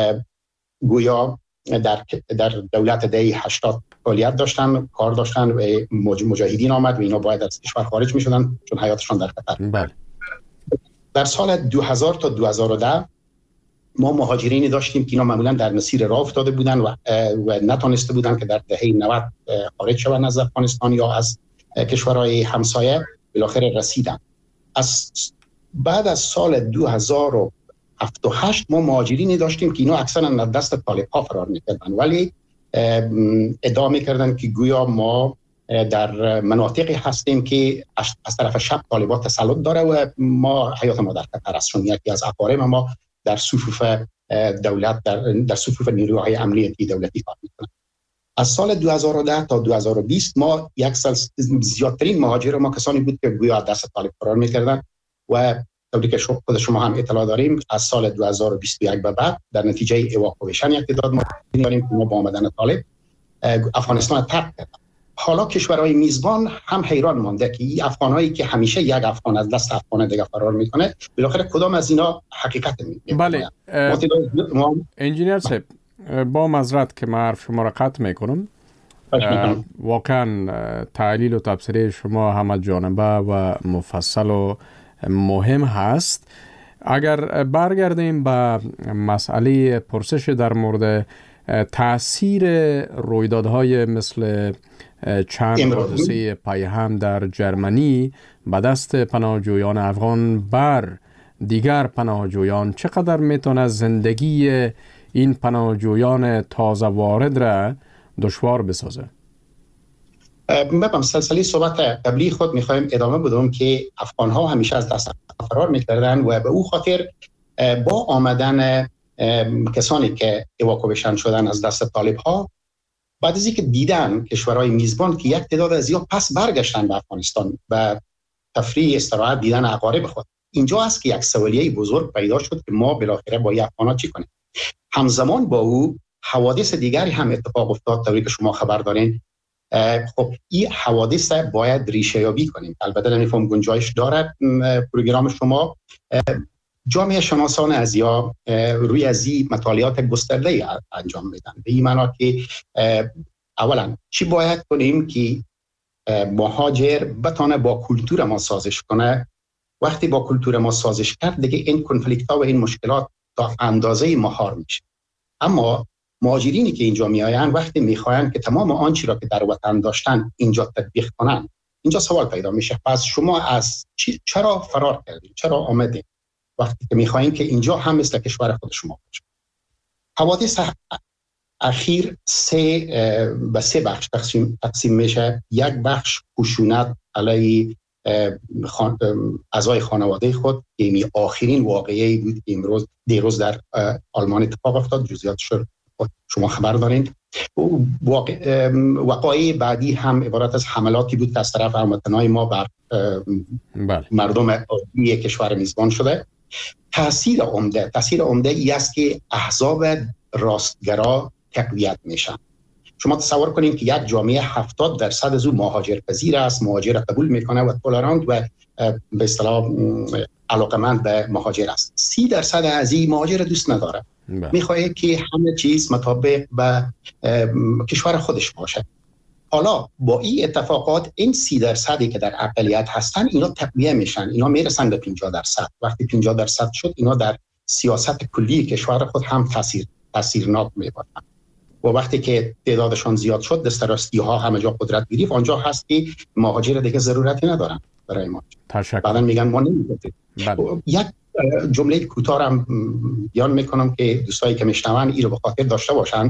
گویا در در دولت دهه هشتاد فعالیت داشتن، کار داشتن و مجاهدین آمد و اینا باید از کشور خارج می شدن چون حیاتشان در خطر. بله. در سال دو هزار تا دو هزار و ده ما مهاجرینی داشتیم که اینا معمولا در مسیر راه افتاده بودن و, و نتونسته بودن که در دهه نود خارج شوند از افغانستان یا از کشورهای همسایه، بالاخره رسیدن. از بعد از سال دو هزار و هفت و هشت ما مهاجرینی داشتیم که اینا اکثرا در دست طالب‌ها فرار می‌کردن ولی ادعا می‌کردن که گویا ما در مناطقی هستیم که از طرف شب طالبان تسلط داره و ما حیات ما در خطر است، چون یکی از اقارب ما در صفوف دولت در در صفوف نیروهای امنیتی دولتی کار می‌کنه. از سال دو هزار و ده تا دو هزار و بیست ما یک سال زیادترین مهاجر ما کسانی بود که گویا دست طالب فرار می‌کردن و طوری که خود شما هم اطلاع داریم از سال دو هزار و بیست و یک به بعد در نتیجه ایواکویشن یک تعداد ما داریم که ما با آمدن طالب افغانستان ترک کردن. حالا کشورهای میزبان هم حیران مانده که این افغانایی که همیشه یک افغان از دست افغان دیگه فرار میکنه بالاخره کدام از اینا حقیقت میگه. بله ما... انجینیر صاحب با معذرت که من حرف شما را قطع میکنم، واقعا تحلیل و تبصره شما همه جانبه و مفصل و مهم هست. اگر برگردیم به مسئله پرسش در مورد تأثیر رویدادهای مثل چند حادثه پیهم در جرمنی به دست پناهجویان افغان بر دیگر پناهجویان، چقدر میتونه زندگی این پناهجویان تازه وارد را دشوار بسازه؟ ببینم سلسله صحبت قبلی خود میخوایم ادامه بدم که افغان ها همیشه از دست فرار میکردن و به او خاطر با آمدن کسانی که ایواکویشن شدن از دست طالب ها بعد از اینکه دیدن کشورهای میزبان که یک تعداد از اینا پس برگشتن به افغانستان و تفریح استراحت دیدن اقارب خود، اینجا است که یک سوالیه بزرگ پیدا شد که ما بالاخره با افغان ها چی کنیم. همزمان با او حوادث دیگری هم اتفاق افتاد طوری که شما خبر دارین. خب این حوادث باید ریشه یابی کنیم. البته نمیفهم گنجایش دارد پروگرام شما. جامعه شناسان از یا روی ازی مطالعات گسترده انجام میدن. به این معنا که اولا چی باید کنیم که مهاجر بتانه با کلتور ما سازش کنه. وقتی با کلتور ما سازش کرد دیگه این کنفلیکت ها و این مشکلات تا اندازه مهار میشه. اما مهاجرینی که اینجا میآیند وقتی میخواین که تمام آنچه را که در وطن داشتن اینجا تطبیق کنن، اینجا سوال پیدا میشه پس شما از چرا فرار کردید؟ چرا آمدید؟ وقتی که میخواین که اینجا هم مثل کشور خود شما باشه. حوادث اخیر سه به سه بخش تقسیم تقسیم میشه. یک بخش خشونت علیه خان... اعضای خانواده خود که می آخرین واقعی بود که امروز دیروز در آلمان اتفاق افتاد، جزئیاتش شما خبر دارین. واقع... وقایع بعدی هم عبارت از حملاتی بود که از طرف هموطنان ما بر بله. مردم عادی کشور میزبان شده. تاثیر عمده تاثیر عمده ای است که احزاب راستگرا تقویت میشن. شما تصور کنید که یک جامعه هفتاد درصد از او مهاجر پذیر است، مهاجر قبول میکنه و تولرانت و به اصطلاح علاقمند به مهاجر است. سی درصد از این مهاجر دوست نداره، میخواد که همه چیز مطابق به کشور خودش باشه. حالا با این اتفاقات این سی درصدی که در اقلیت هستن اینا تقویه میشن، اینا میرسن به پنجاه درصد. وقتی پنجاه درصد شد اینا در سیاست کلی کشور خود هم تاثیر تاثیرناک میباشن. و وقتی که تعدادشان زیاد شد دسترسی ها همه جا قدرت گرفت، آنجا هست که مهاجر دیگه ضرورتی ندارن برای ما. بعدن میگن ما نمیگفتیم. یک جمله کوتاه هم بیان میکنم که دوستایی که میشنون این رو به خاطر داشته باشن.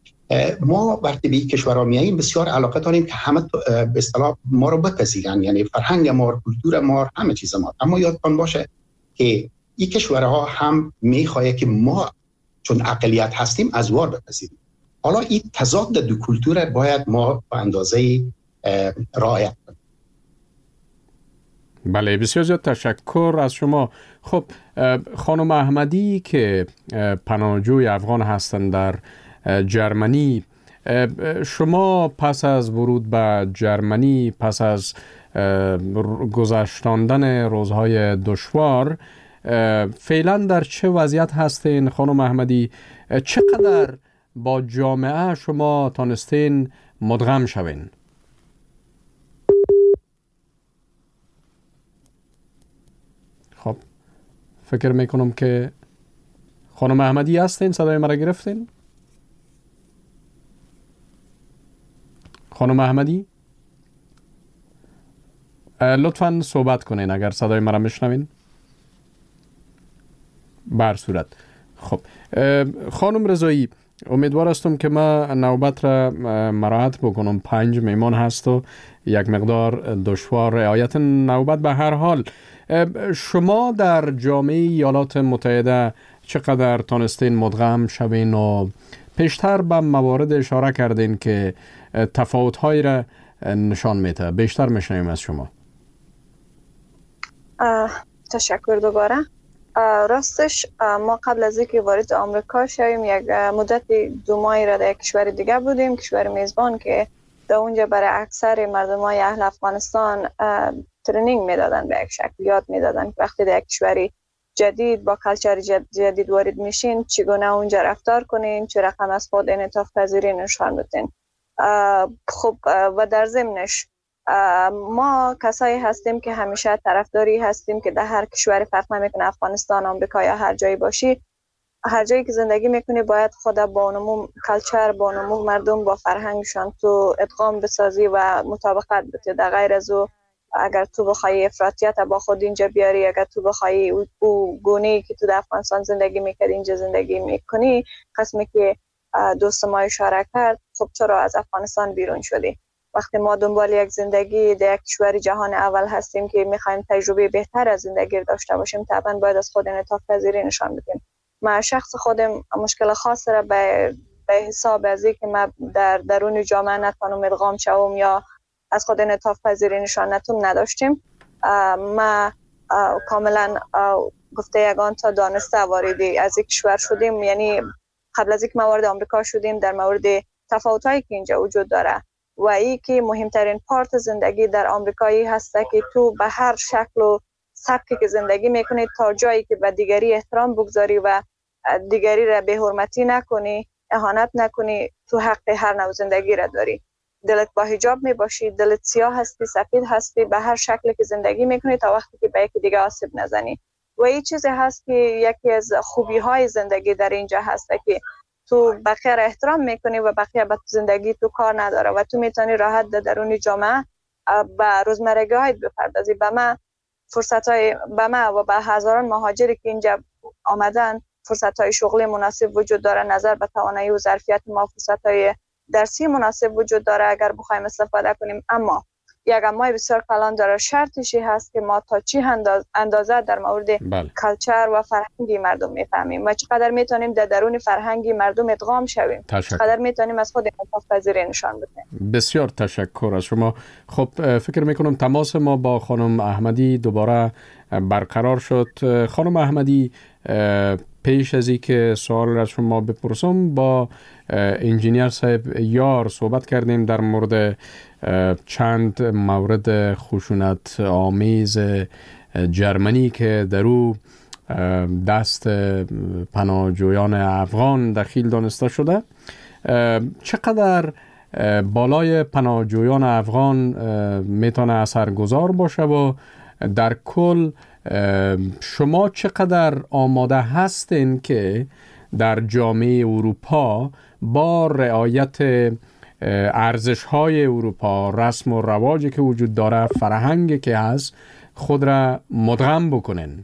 ما وقتی به این کشورها میاییم بسیار علاقه داریم که همه به اصطلاح ما رو بپذیرن، یعنی فرهنگ ما، کلتور ما، همه چیز ما. اما یادتان باشه که این کشورها هم میخواد که ما چون اقلیت هستیم از وار بپذیریم. حالا این تضاد دو کلتور باید ما به اندازه رعایت کنیم. بله، بسیار زیاد تشکر از شما. خب خانم احمدی که پناهجوی افغان هستند در جرمنی، شما پس از ورود به جرمنی، پس از گذشتاندن روزهای دشوار، فعلا در چه وضعیت هستین خانم احمدی؟ چقدر با جامعه شما تانستین مدغم شوین؟ خب فکر میکنم که خانم احمدی هستین، صدای مرا گرفتین؟ خانم احمدی لطفاً صحبت کنین اگر صدای مرا میشنوین. بر صورت. خب خانم رضایی، امیدوار هستم که ما نوبت را مراعات بکنم. پنج میمان هست و یک مقدار دشوار رعایت نوبت. به هر حال شما در جامعه ایالات متحده چقدر تانستین مدغم شوین و پیشتر به موارد اشاره کردین که تفاوت‌هایی را نشان میده؟ بیشتر میشنویم از شما. تشکر دوباره. راستش ما قبل از اینکه وارد آمریکا شویم یک مدت دو ماهی را در کشور دیگه بودیم، کشور میزبان، که در اونجا برای اکثر مردمای اهل افغانستان ترینینگ میدادن، به یک شکل یاد میدادن که وقتی در یک کشوری جدید با کلچر جدید وارد میشین چگونه اونجا رفتار کنین، چه رقم از خود انعطاف پذیری نشان بدین. خب و در ضمنش ما کسایی هستیم که همیشه طرفداری هستیم که در هر کشور فرق نمیکنه، افغانستان، آمریکا یا هر جایی باشی، هر جایی که زندگی میکنی باید خود با نمو کلچر، با نمو مردم، با فرهنگشان تو ادغام بسازی و مطابقت بدی. در غیر از او اگر تو بخوای افراطیت با خود اینجا بیاری، اگر تو بخوای او, او گونه‌ای که تو در افغانستان زندگی میکردی اینجا زندگی میکنی، قسمی که دوست ما اشاره کرد، خب چرا از افغانستان بیرون شدی؟ وقتی ما دنبال یک زندگی در یک کشور جهان اول هستیم که میخوایم تجربه بهتر از زندگی داشته باشیم، طبعا باید از خود انعطاف پذیری نشان بدیم. من شخص خودم مشکل خاص را به به حساب از اینکه من در درون جامعه نتوانم ادغام شوم یا از خود انعطاف پذیری نشان ندم نداشتیم. ما کاملا گفته یگان تا دانسته واردی از یک کشور شدیم، یعنی قبل از اینکه ما وارد آمریکا شدیم در مورد تفاوت‌هایی که اینجا وجود داره و ای که مهمترین پارت زندگی در آمریکایی هست که تو به هر شکل و سبکی که زندگی میکنی تا جایی که به دیگری احترام بگذاری و دیگری را به حرمتی نکنی، اهانت نکنی، تو حق هر نوع زندگی را داری. دلت با حجاب می باشی، دلت سیاه هستی، سفید هستی، به هر شکلی که زندگی میکنی تا وقتی که به یکی دیگه آسیب نزنی. و این چیزی هست که یکی از خوبی های زندگی در اینجا هست که تو بقیه را احترام میکنی و بقیه به زندگی تو کار نداره و تو میتونی راحت در درون جامعه به روزمرگی هایت بپردازی. به ما فرصت های به ما و به هزاران مهاجری که اینجا آمدن فرصت های شغلی مناسب وجود داره، نظر به توانایی و ظرفیت ما فرصت های درسی مناسب وجود داره اگر بخوایم استفاده کنیم. اما یک امای بسیار کلان داره، شرطشی هست که ما تا چی انداز اندازه در مورد بله. کلچر و فرهنگی مردم میفهمیم و چقدر میتونیم در درون فرهنگی مردم ادغام شویم، تشکر. چقدر میتونیم از خود انعطاف پذیری نشان بدیم. بسیار تشکر از شما. خب فکر میکنم تماس ما با خانم احمدی دوباره برقرار شد. خانم احمدی، پیش از این که سوال را شما بپرسم با انجینیر صاحب یار صحبت کردیم در مورد چند مورد خشونت آمیز جرمنی که در او دست پناهجویان افغان دخیل دانسته شده. چقدر بالای پناهجویان افغان میتونه اثرگذار باشه و در کل شما چقدر آماده هستین که در جامعه اروپا با رعایت ارزش‌های اروپا، رسم و رواجی که وجود داره، فرهنگی که هست، خود را مدغم بکنین؟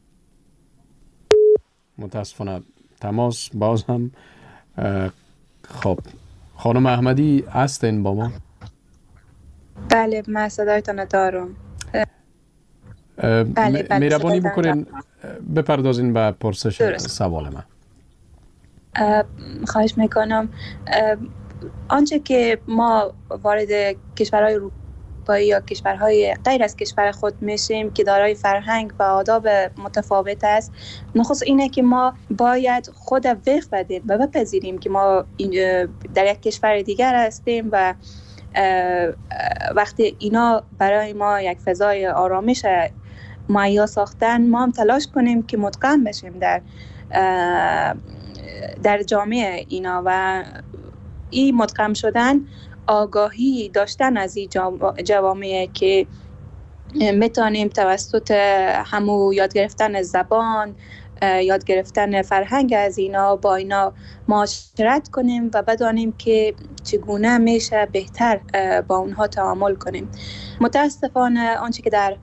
متاسفانه تماس باز هم. خب خانم احمدی هستین با ما؟ بله من صدایتان دارم. بله بله مهربانی بکنین بپردازین به پرسش درست. سوال من. خواهش میکنم. آنچه که ما وارد کشورهای اروپایی یا کشورهای غیر از کشور خود میشیم که دارای فرهنگ و آداب متفاوت است، نخست اینه که ما باید خود وقف بدیم و بپذیریم که ما در یک کشور دیگر هستیم و وقتی اینا برای ما یک فضای آرامش مهیا ساختن، ما هم تلاش کنیم که مدغم بشیم در در جامعه اینا و این مدغم شدن آگاهی داشتن از این جوامع که میتونیم توسط همو یاد گرفتن زبان، یاد گرفتن فرهنگ از اینا با اینا معاشرت کنیم و بدانیم که چگونه میشه بهتر با اونها تعامل کنیم. متاسفانه آنچه که در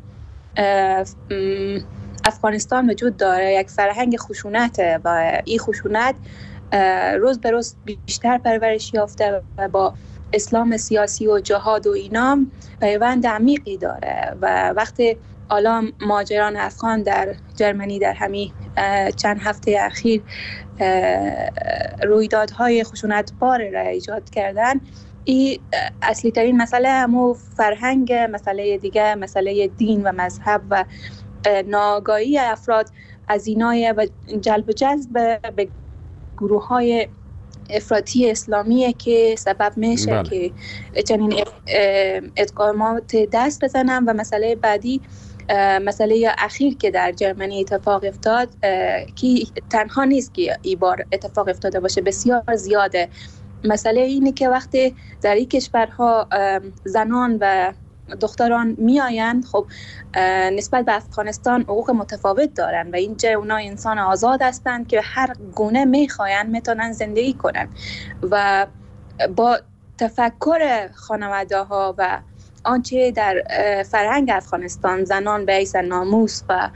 افغانستان وجود داره یک فرهنگ خشونت و این خشونت روز به روز بیشتر پرورش یافته و با اسلام سیاسی و جهاد و اینام پیوند عمیقی داره و وقتی الان مهاجران افغان در جرمنی در همین چند هفته اخیر رویدادهای خشونتبار را ایجاد کردن، این اصلی ترین مسئله همو فرهنگ، مسئله دیگه مسئله دین و مذهب و ناآگاهی افراد از اینای و جلب و جذب به گروه های افراطی اسلامیه که سبب میشه بله. که چنین ادغامات دست بزنن. و مسئله بعدی مسئله اخیر که در جرمنی اتفاق افتاد که تنها نیست که این بار اتفاق افتاده باشه، بسیار زیاده. مسئله اینه که وقتی در این کشورها زنان و دختران میآیند، خب نسبت به افغانستان حقوق متفاوت دارن و اینجا اونا انسان آزاد هستند که هر گونه میخواین میتونن زندگی کنن و با تفکر خانواده ها و آنچه در فرهنگ افغانستان زنان به حیث ناموس و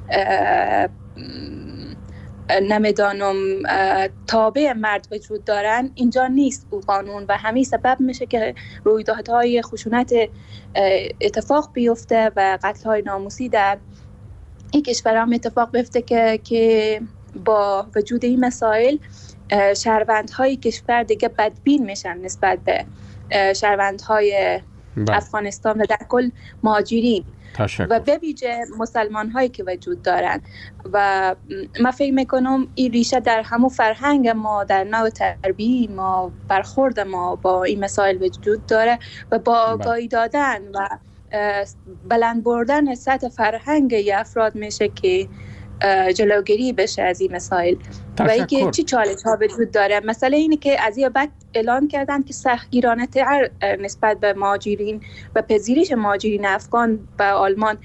نمیدانم تابع مرد وجود دارن، اینجا نیست او قانون و همین سبب میشه که رویدادهای خشونت اتفاق بیفته و قتل‌های ناموسی در این کشورها اتفاق بیفته که که با وجود این مسائل شهروندهای کشور دیگه بدبین میشن نسبت به شهروندهای افغانستان و در کل مهاجرین تشکر. و به ویژه مسلمان هایی که وجود دارن. و من فکر میکنم این ریشه در همون فرهنگ ما، در نوع تربیت ما، برخورد ما با این مسائل وجود داره و با آگاهی دادن و بلند بردن سطح فرهنگ افراد میشه که جلوگیری بشه از این مسائل. و اینکه چی چالش ها وجود داره؟ مثلا اینه که از این بعد اعلان کردن که سختگیرانه تر نسبت به مهاجرین و پذیرش مهاجرین افغان به آلمان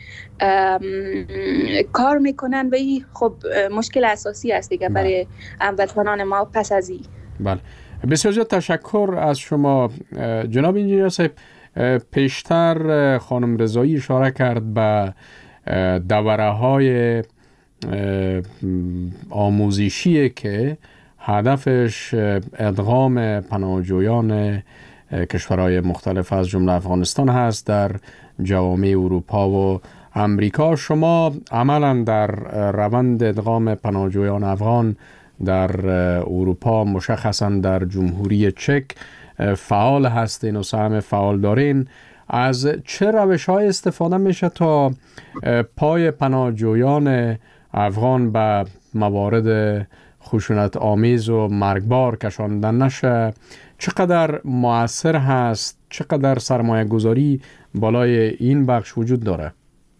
کار میکنن و این خب مشکل اساسی است دیگه برای هموطنان ما پس از این. بله، بسیار زیاد تشکر از شما جناب انجینیر صاحب. پیشتر خانم رضایی اشاره کرد به دوره های آموزشی که هدفش ادغام پناهجویان کشورهای مختلف از جمله افغانستان هست در جوامع اروپا و امریکا. شما عملا در روند ادغام پناهجویان افغان در اروپا، مشخصا در جمهوری چک، فعال هستین و سهم فعال دارین. از چه روش های استفاده میشه تا پای پناهجویان افغان به موارد خشونت آمیز و مرگبار کشاندن نشه؟ چقدر مؤثر هست؟ چقدر سرمایه گذاری بالای این بخش وجود داره؟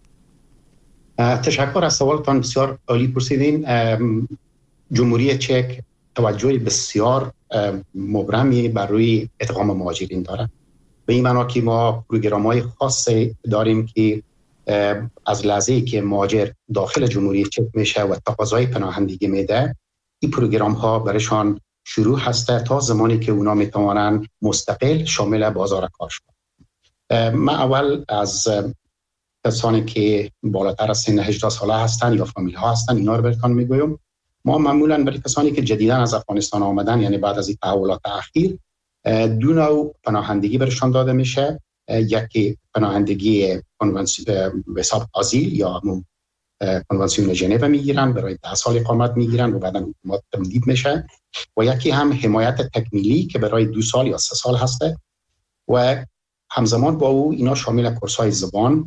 تشکر از سوالتان، بسیار عالی پرسیدین. جمهوری چک توجه بسیار مبرمی بر روی ادغام مهاجرین داره. به این معنا که ما پروگرام‌های خاصی داریم که از لحظه‌ای که مهاجر داخل جمهوری چک میشه و تقاضای پناهندگی میده، این پروگرام ها برشان شروع هسته تا زمانی که اونا میتوانند مستقل شامل بازار کار شوند. من اول از کسانی که بالاتر از سن هجده ساله هستند یا فامیل ها هستند اینا رو براتون میگویم. ما معمولا برای کسانی که جدیداً از افغانستان آمدن، یعنی بعد از این تحولات اخیر، دو نوع پناهندگی برشان داده میشه. یکی پناهندگی به حساب آزیل یا کنوانسیون ژنو میگیرن، برای ده سال اقامت میگیرن و بعدا حکومت تمدید میشه. و یکی هم حمایت تکمیلی که برای دو سال یا سه سال هسته و همزمان با او اینا شامل کورس‌های زبان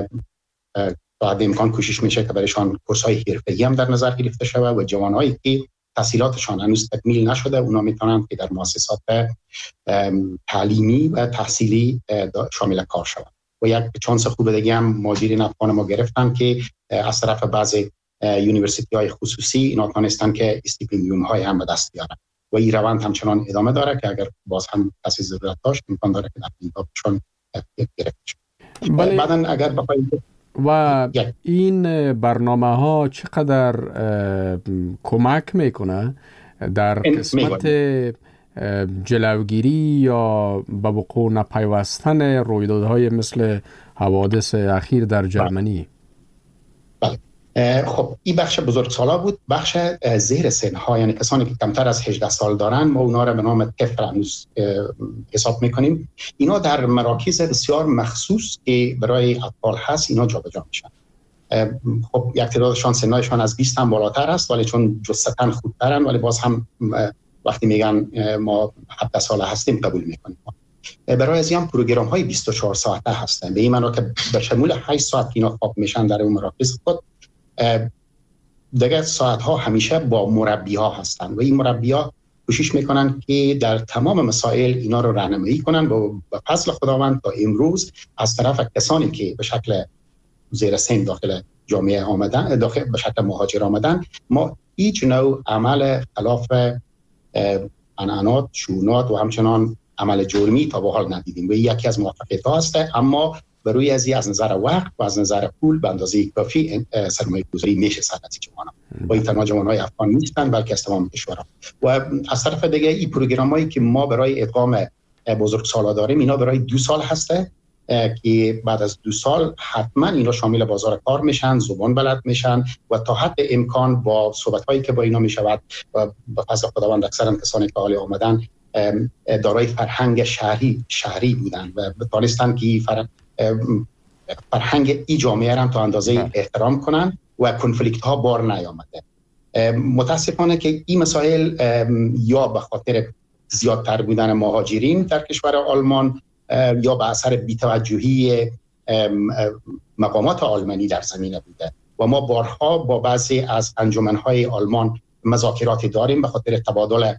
بعد امکان کوشش میشه که برایشان کورس‌های حرفه‌ای هم در نظر گرفته شود و جوانایی که تحصیلاتشان هنوز تکمیل نشده اونا میتونن که در مؤسسات تعلیمی و تحصیلی شامل کار شوند. و یک چانس خوب دیگه هم مهاجرین افغان ما گرفتن که از طرف بعضی یونیورسیتی های خصوصی اینا تونستن که استیپندیوم های هم به دست بیارن و این روند همچنان ادامه داره که اگر باز هم کسی ضرورت داشت امکان داره که در اینجاشون گرفته شد. بعدن اگر بخوایم و این برنامه ها چقدر کمک میکنه در قسمت جلوگیری یا به وقوع نپیوستن رویدادهای مثل حوادث اخیر در جرمنی؟ بله. خب این بخش بزرگسالا بود. بخش زیر سن ها، یعنی کسانی که کمتر از هجده سال دارن، ما اونا را به نام طفل هنوز حساب میکنیم. اینا در مراکز بسیار مخصوص که برای اطفال هست اینا جابجا میشن. خب یک تعدادشان سنایشان از بیست هم بالاتر است، ولی چون جثتاً خودترن ولی باز هم وقتی میگن ما هفده ساله هستیم قبول میکنیم. برای از این پروگرام های بیست و چهار ساعته هستن، به این معنی که به شمول هشت ساعت اینا خواب میشن در اون مراکز خود. دیگه ساعت ها همیشه با مربی ها هستن و این مربی ها کوشش میکنن که در تمام مسائل اینا رو راهنمایی کنن و به فضل خداوند تا امروز از طرف کسانی که به شکل زیر سن داخل جامعه آمدن، داخل به شکل مهاجر آمدن، ما هیچ نوع عمل خلاف عنعنات، شونات و همچنان عمل جرمی تا به حال ندیدیم و یکی از موفقیت ها هسته. اما بروی از از نظر وقت و از نظر پول به اندازه کافی سرمایه گذاری میشه سر از جوانان و این تنها جوانای افغان نیستن بلکه از تمام کشورها. و از طرف دیگه این پروگرامایی که ما برای ادغام بزرگسالا داریم اینا برای دو سال هسته که بعد از دو سال حتما اینا شامل بازار کار میشن، زبان بلد میشن و تا حد امکان با صحبت هایی که با اینا میشود و به فضل خداوند اکثرا کسانی که حالی آمدن دارای فرهنگ شهری شهری بودن و تونستن که فرهنگ فرهنگ ای جامعه را تا اندازه احترام کنن و کنفلیکت ها بار نیامده. متاسفانه که این مسائل یا به خاطر زیادتر بودن مهاجرین در کشور آلمان یا به اثر بی‌توجهی مقامات آلمانی در زمینه بوده و ما بارها با بعضی از انجمن‌های آلمان مذاکراتی داریم به خاطر تبادل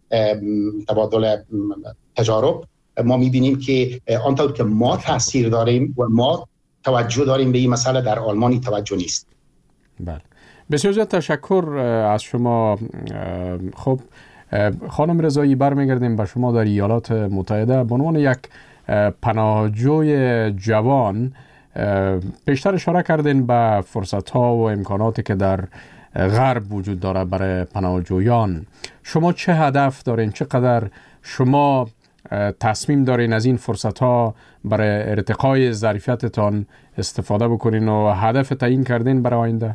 تبادل تجارب. ما می‌بینیم که آنطور که ما تاثیر داریم و ما توجه داریم به این مسئله، در آلمان توجه نیست. بله، بسیار زیاد تشکر از شما. خب خانم رضایی، برمیگردیم به شما. در ایالات متحده به عنوان یک پناهجوی جوان پیشتر اشاره کردین به فرصت‌ها و امکاناتی که در غرب وجود داره برای پناهجویان. شما چه هدف دارین؟ چقدر شما تصمیم دارین از این فرصت‌ها برای ارتقای ظرفیتتان استفاده بکنین و هدف تعیین کردین برای آینده؟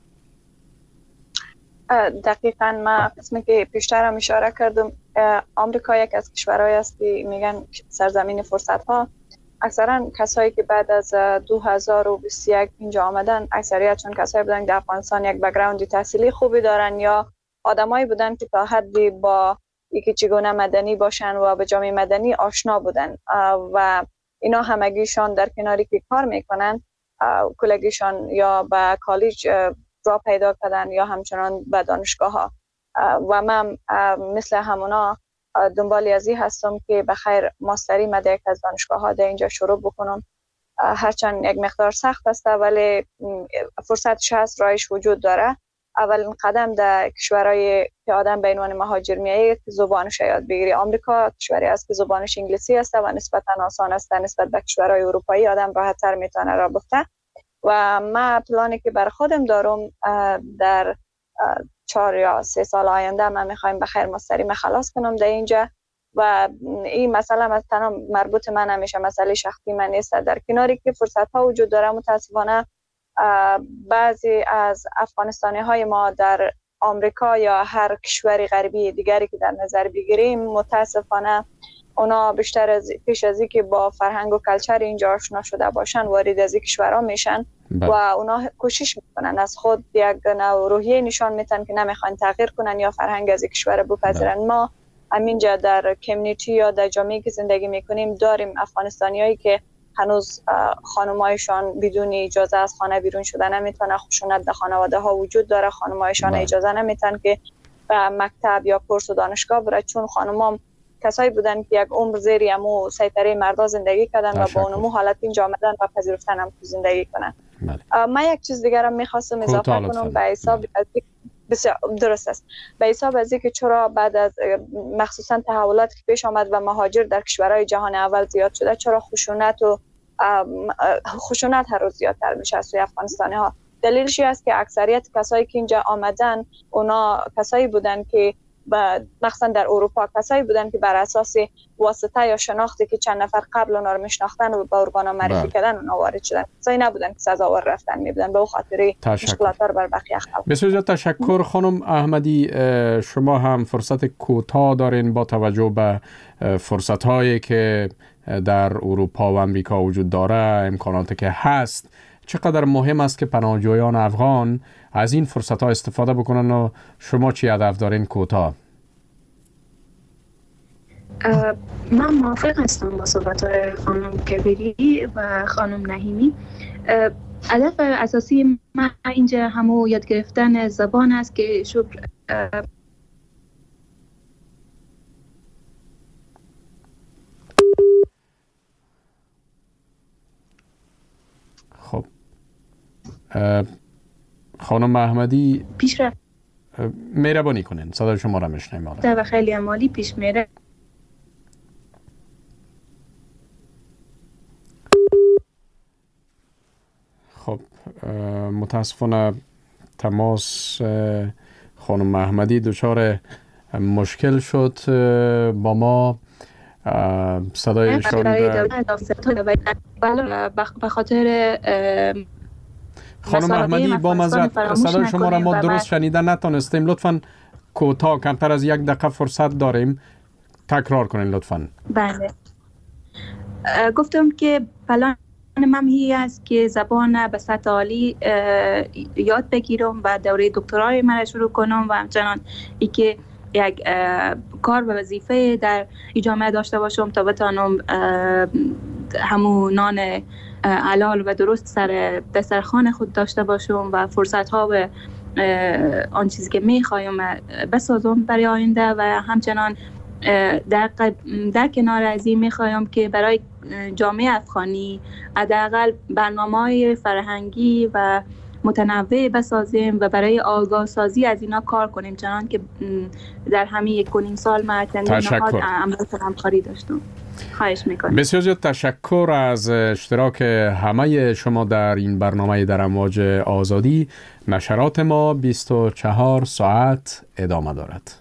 دقیقاً ما قسمی که پیشتر هم اشاره کردم، آمریکا یک از کشورهایی است که میگن سرزمین فرصت‌ها. اکثرا کسایی که بعد از دو هزار و بیست و یک اینجا آمدن، اکثریتشون کسایی بودن که افغانستان یک بک‌گراند تحصیلی خوبی دارن یا آدمایی بودن که تا حدی با یکی چگونه مدنی باشن و به جامعه مدنی آشنا بودن و اینا همگیشان در کناری که کار میکنن کلگیشان یا به کالج را پیدا کردن یا همچنان به دانشگاه ها و من مثل همونا دنبالی ازی هستم که بخیر ماستری مده یک از دانشگاه ها در اینجا شروع بکنم. هرچند یک مقدار سخت است ولی فرصتش هست، رایش وجود داره. اولین قدم در کشورهای که آدم به عنوان مهاجر میاد که زبانش یاد بگیری. آمریکا کشوری است که زبانش انگلیسی است و نسبتا آسان است نسبت به کشورهای اروپایی، آدم راحت‌تر میتونه راه بفته. و من پلانی که بر خودم دارم در چهار یا سه سال آینده من میخوایم بخیر مستری خلاص کنم در اینجا و این مسئله مثلا مربوط من همیشه مسئله شخصی من نیست. در کناری که فرصت ها وجود داره، متاسفانه بعضی از افغانستانی های ما در آمریکا یا هر کشور غربی دیگری که در نظر بگیریم، متاسفانه اونا بیشتر از پیش از اینکه با فرهنگ و کلچر اینجا آشنا شده باشن وارد از این کشورها میشن و اونا کوشش میکنن از خود یک نوع روحیه نشان میتن که نمیخوان تغییر کنن یا فرهنگ از این کشور بپذیرن. ما همینجا در کمیونیتی یا در جامعه که زندگی میکنیم داریم افغانستانیایی که هنوز خانمایشان بدون اجازه از خانه بیرون شدن نمیتونه. خشونت در خانواده ها وجود داره، خانمایشان اجازه نمیتن که به مکتب یا کورس و دانشگاه بره، چون خانمام کسایی بودن که یک عمر زیر امو سیطره مردا زندگی کردن و با اونمو حالت اینجا آمدن و پذیرفتن هم زندگی کنن. من یک چیز دیگر هم میخواستم اضافه کنم به حساب بسیار درست است، به حساب از اینکه چرا بعد از مخصوصا تحولات که پیش آمد و مهاجر در کشورهای جهان اول زیاد شده، چرا خشونت و خشونت هر روز زیادتر میشه از سوی افغانستانی ها. دلیلش این است که اکثریت کسایی که اینجا آمدن اونا کسایی بودن که مخصوصا در اروپا کسایی بودن که بر اساس واسطه یا شناختی که چند نفر قبل اونا رو میشناختن و با ارگانا معرفی کردن اونا وارد شدن. کسایی نبودن که سزاوار رفتن میبودن، به اون خاطر مشکلات رو بر بقیه خلق. بسیار زیاد تشکر خانم احمدی. شما هم فرصت کوتاه دارین با توجه به فرصت هایی که در اروپا و امریکا وجود داره، امکاناتی که هست. چقدر مهم است که پناهجویان افغان از این فرصت ها استفاده بکنن و شما چی هدف دارین کوتاه؟ من موافق هستم با صحبت های خانم کبیری و خانم نحیمی. هدف اساسی من اینجا همو یاد گرفتن زبان است که شکر خب خانم احمدی پیش رفت مهربانی کنین صدای شما را میشنویم. و خیلی عمالی پیش میره. خب متاسفانه تماس خانم احمدی دچار مشکل شد با ما. صدایشان به خاطر خانم احمدی با معذرت صدای شما را ما درست شنیدن نتونستیم. لطفاً کوتاه، کمتر از یک دقیقه فرصت داریم، تکرار کنین لطفاً. بله، گفتم که پلان من هی است که زبان به سطح عالی یاد بگیرم و دوره دکترای من شروع کنم و همچنان ای که یک کار و وظیفه در جامعه داشته باشم تا بتانم همون نان حلال و درست سر دسترخوان خود داشته باشم و فرصت ها و آن چیزی که میخوایم بسازم برای آینده و همچنان در, در کنار از این میخوایم که برای جامعه افغانی حداقل برنامه‌های فرهنگی و متنوع بسازیم و برای آگاه سازی از اینا کار کنیم، چنان که در همین یک و نیم سال ما چندین نهاد عمل همکاری داشتم. خواهش میکنم. بسیار زیاد تشکر از اشتراک همه شما در این برنامه در امواج آزادی. نشرات ما بیست و چهار ساعت ادامه دارد.